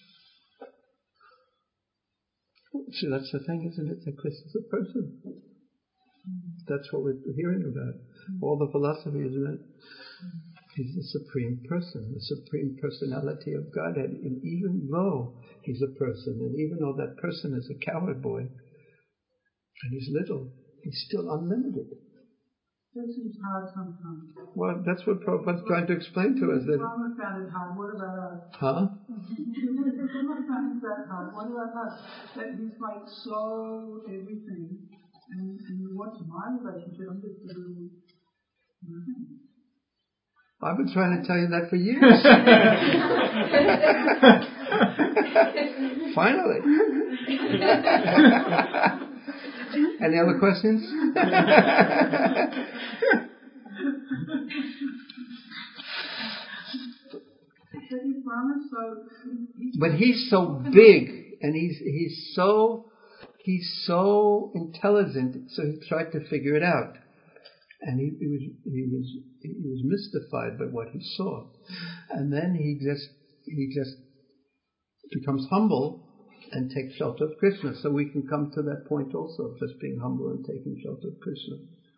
See, that's the thing, isn't it? That Krishna's a person. That's what we're hearing about. All the philosophy is that he's the supreme person, the supreme personality of Godhead. And even though he's a person, and even though that person is a coward boy, and he's little, he's still unlimited. That seems hard sometimes. Well, that's what Prabhupada's trying to explain to us. That Rama found it hard. What about us? Huh? Rama found that hard. What about us? That he's like so everything. And what's my relationship? I'm just a little nothing. I've been trying to tell you that for years. Finally. Any other questions? But he's so big, and he's so intelligent. So he tried to figure it out, and he was mystified by what he saw, and then he just becomes humble and takes shelter of Krishna. So we can come to that point also of just being humble and taking shelter of Krishna.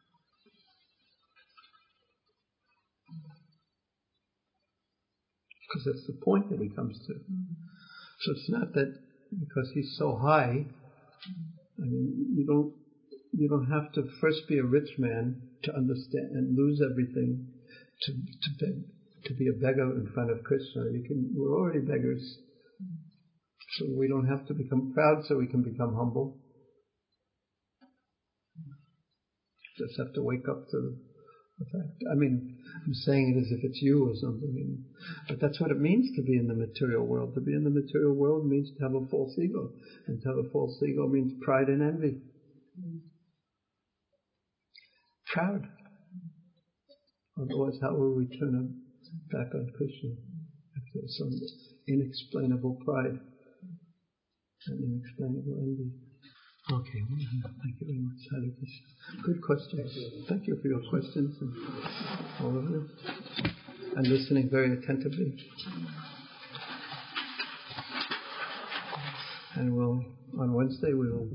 Because that's the point that he comes to. So it's not that because he's so high. I mean, you don't have to first be a rich man to understand and lose everything to be a beggar in front of Krishna. We're already beggars. So we don't have to become proud so we can become humble. Just have to wake up to a fact. I mean, I'm saying it as if it's you or something. But that's what it means to be in the material world. To be in the material world means to have a false ego. And to have a false ego means pride and envy. Proud. Otherwise, how will we turn our back on Krishna? If there's some inexplainable pride and inexplainable envy. Okay, thank you very much, Hare Krishna. Good questions. Thank you for your questions, and all of you, and listening very attentively. And on Wednesday we will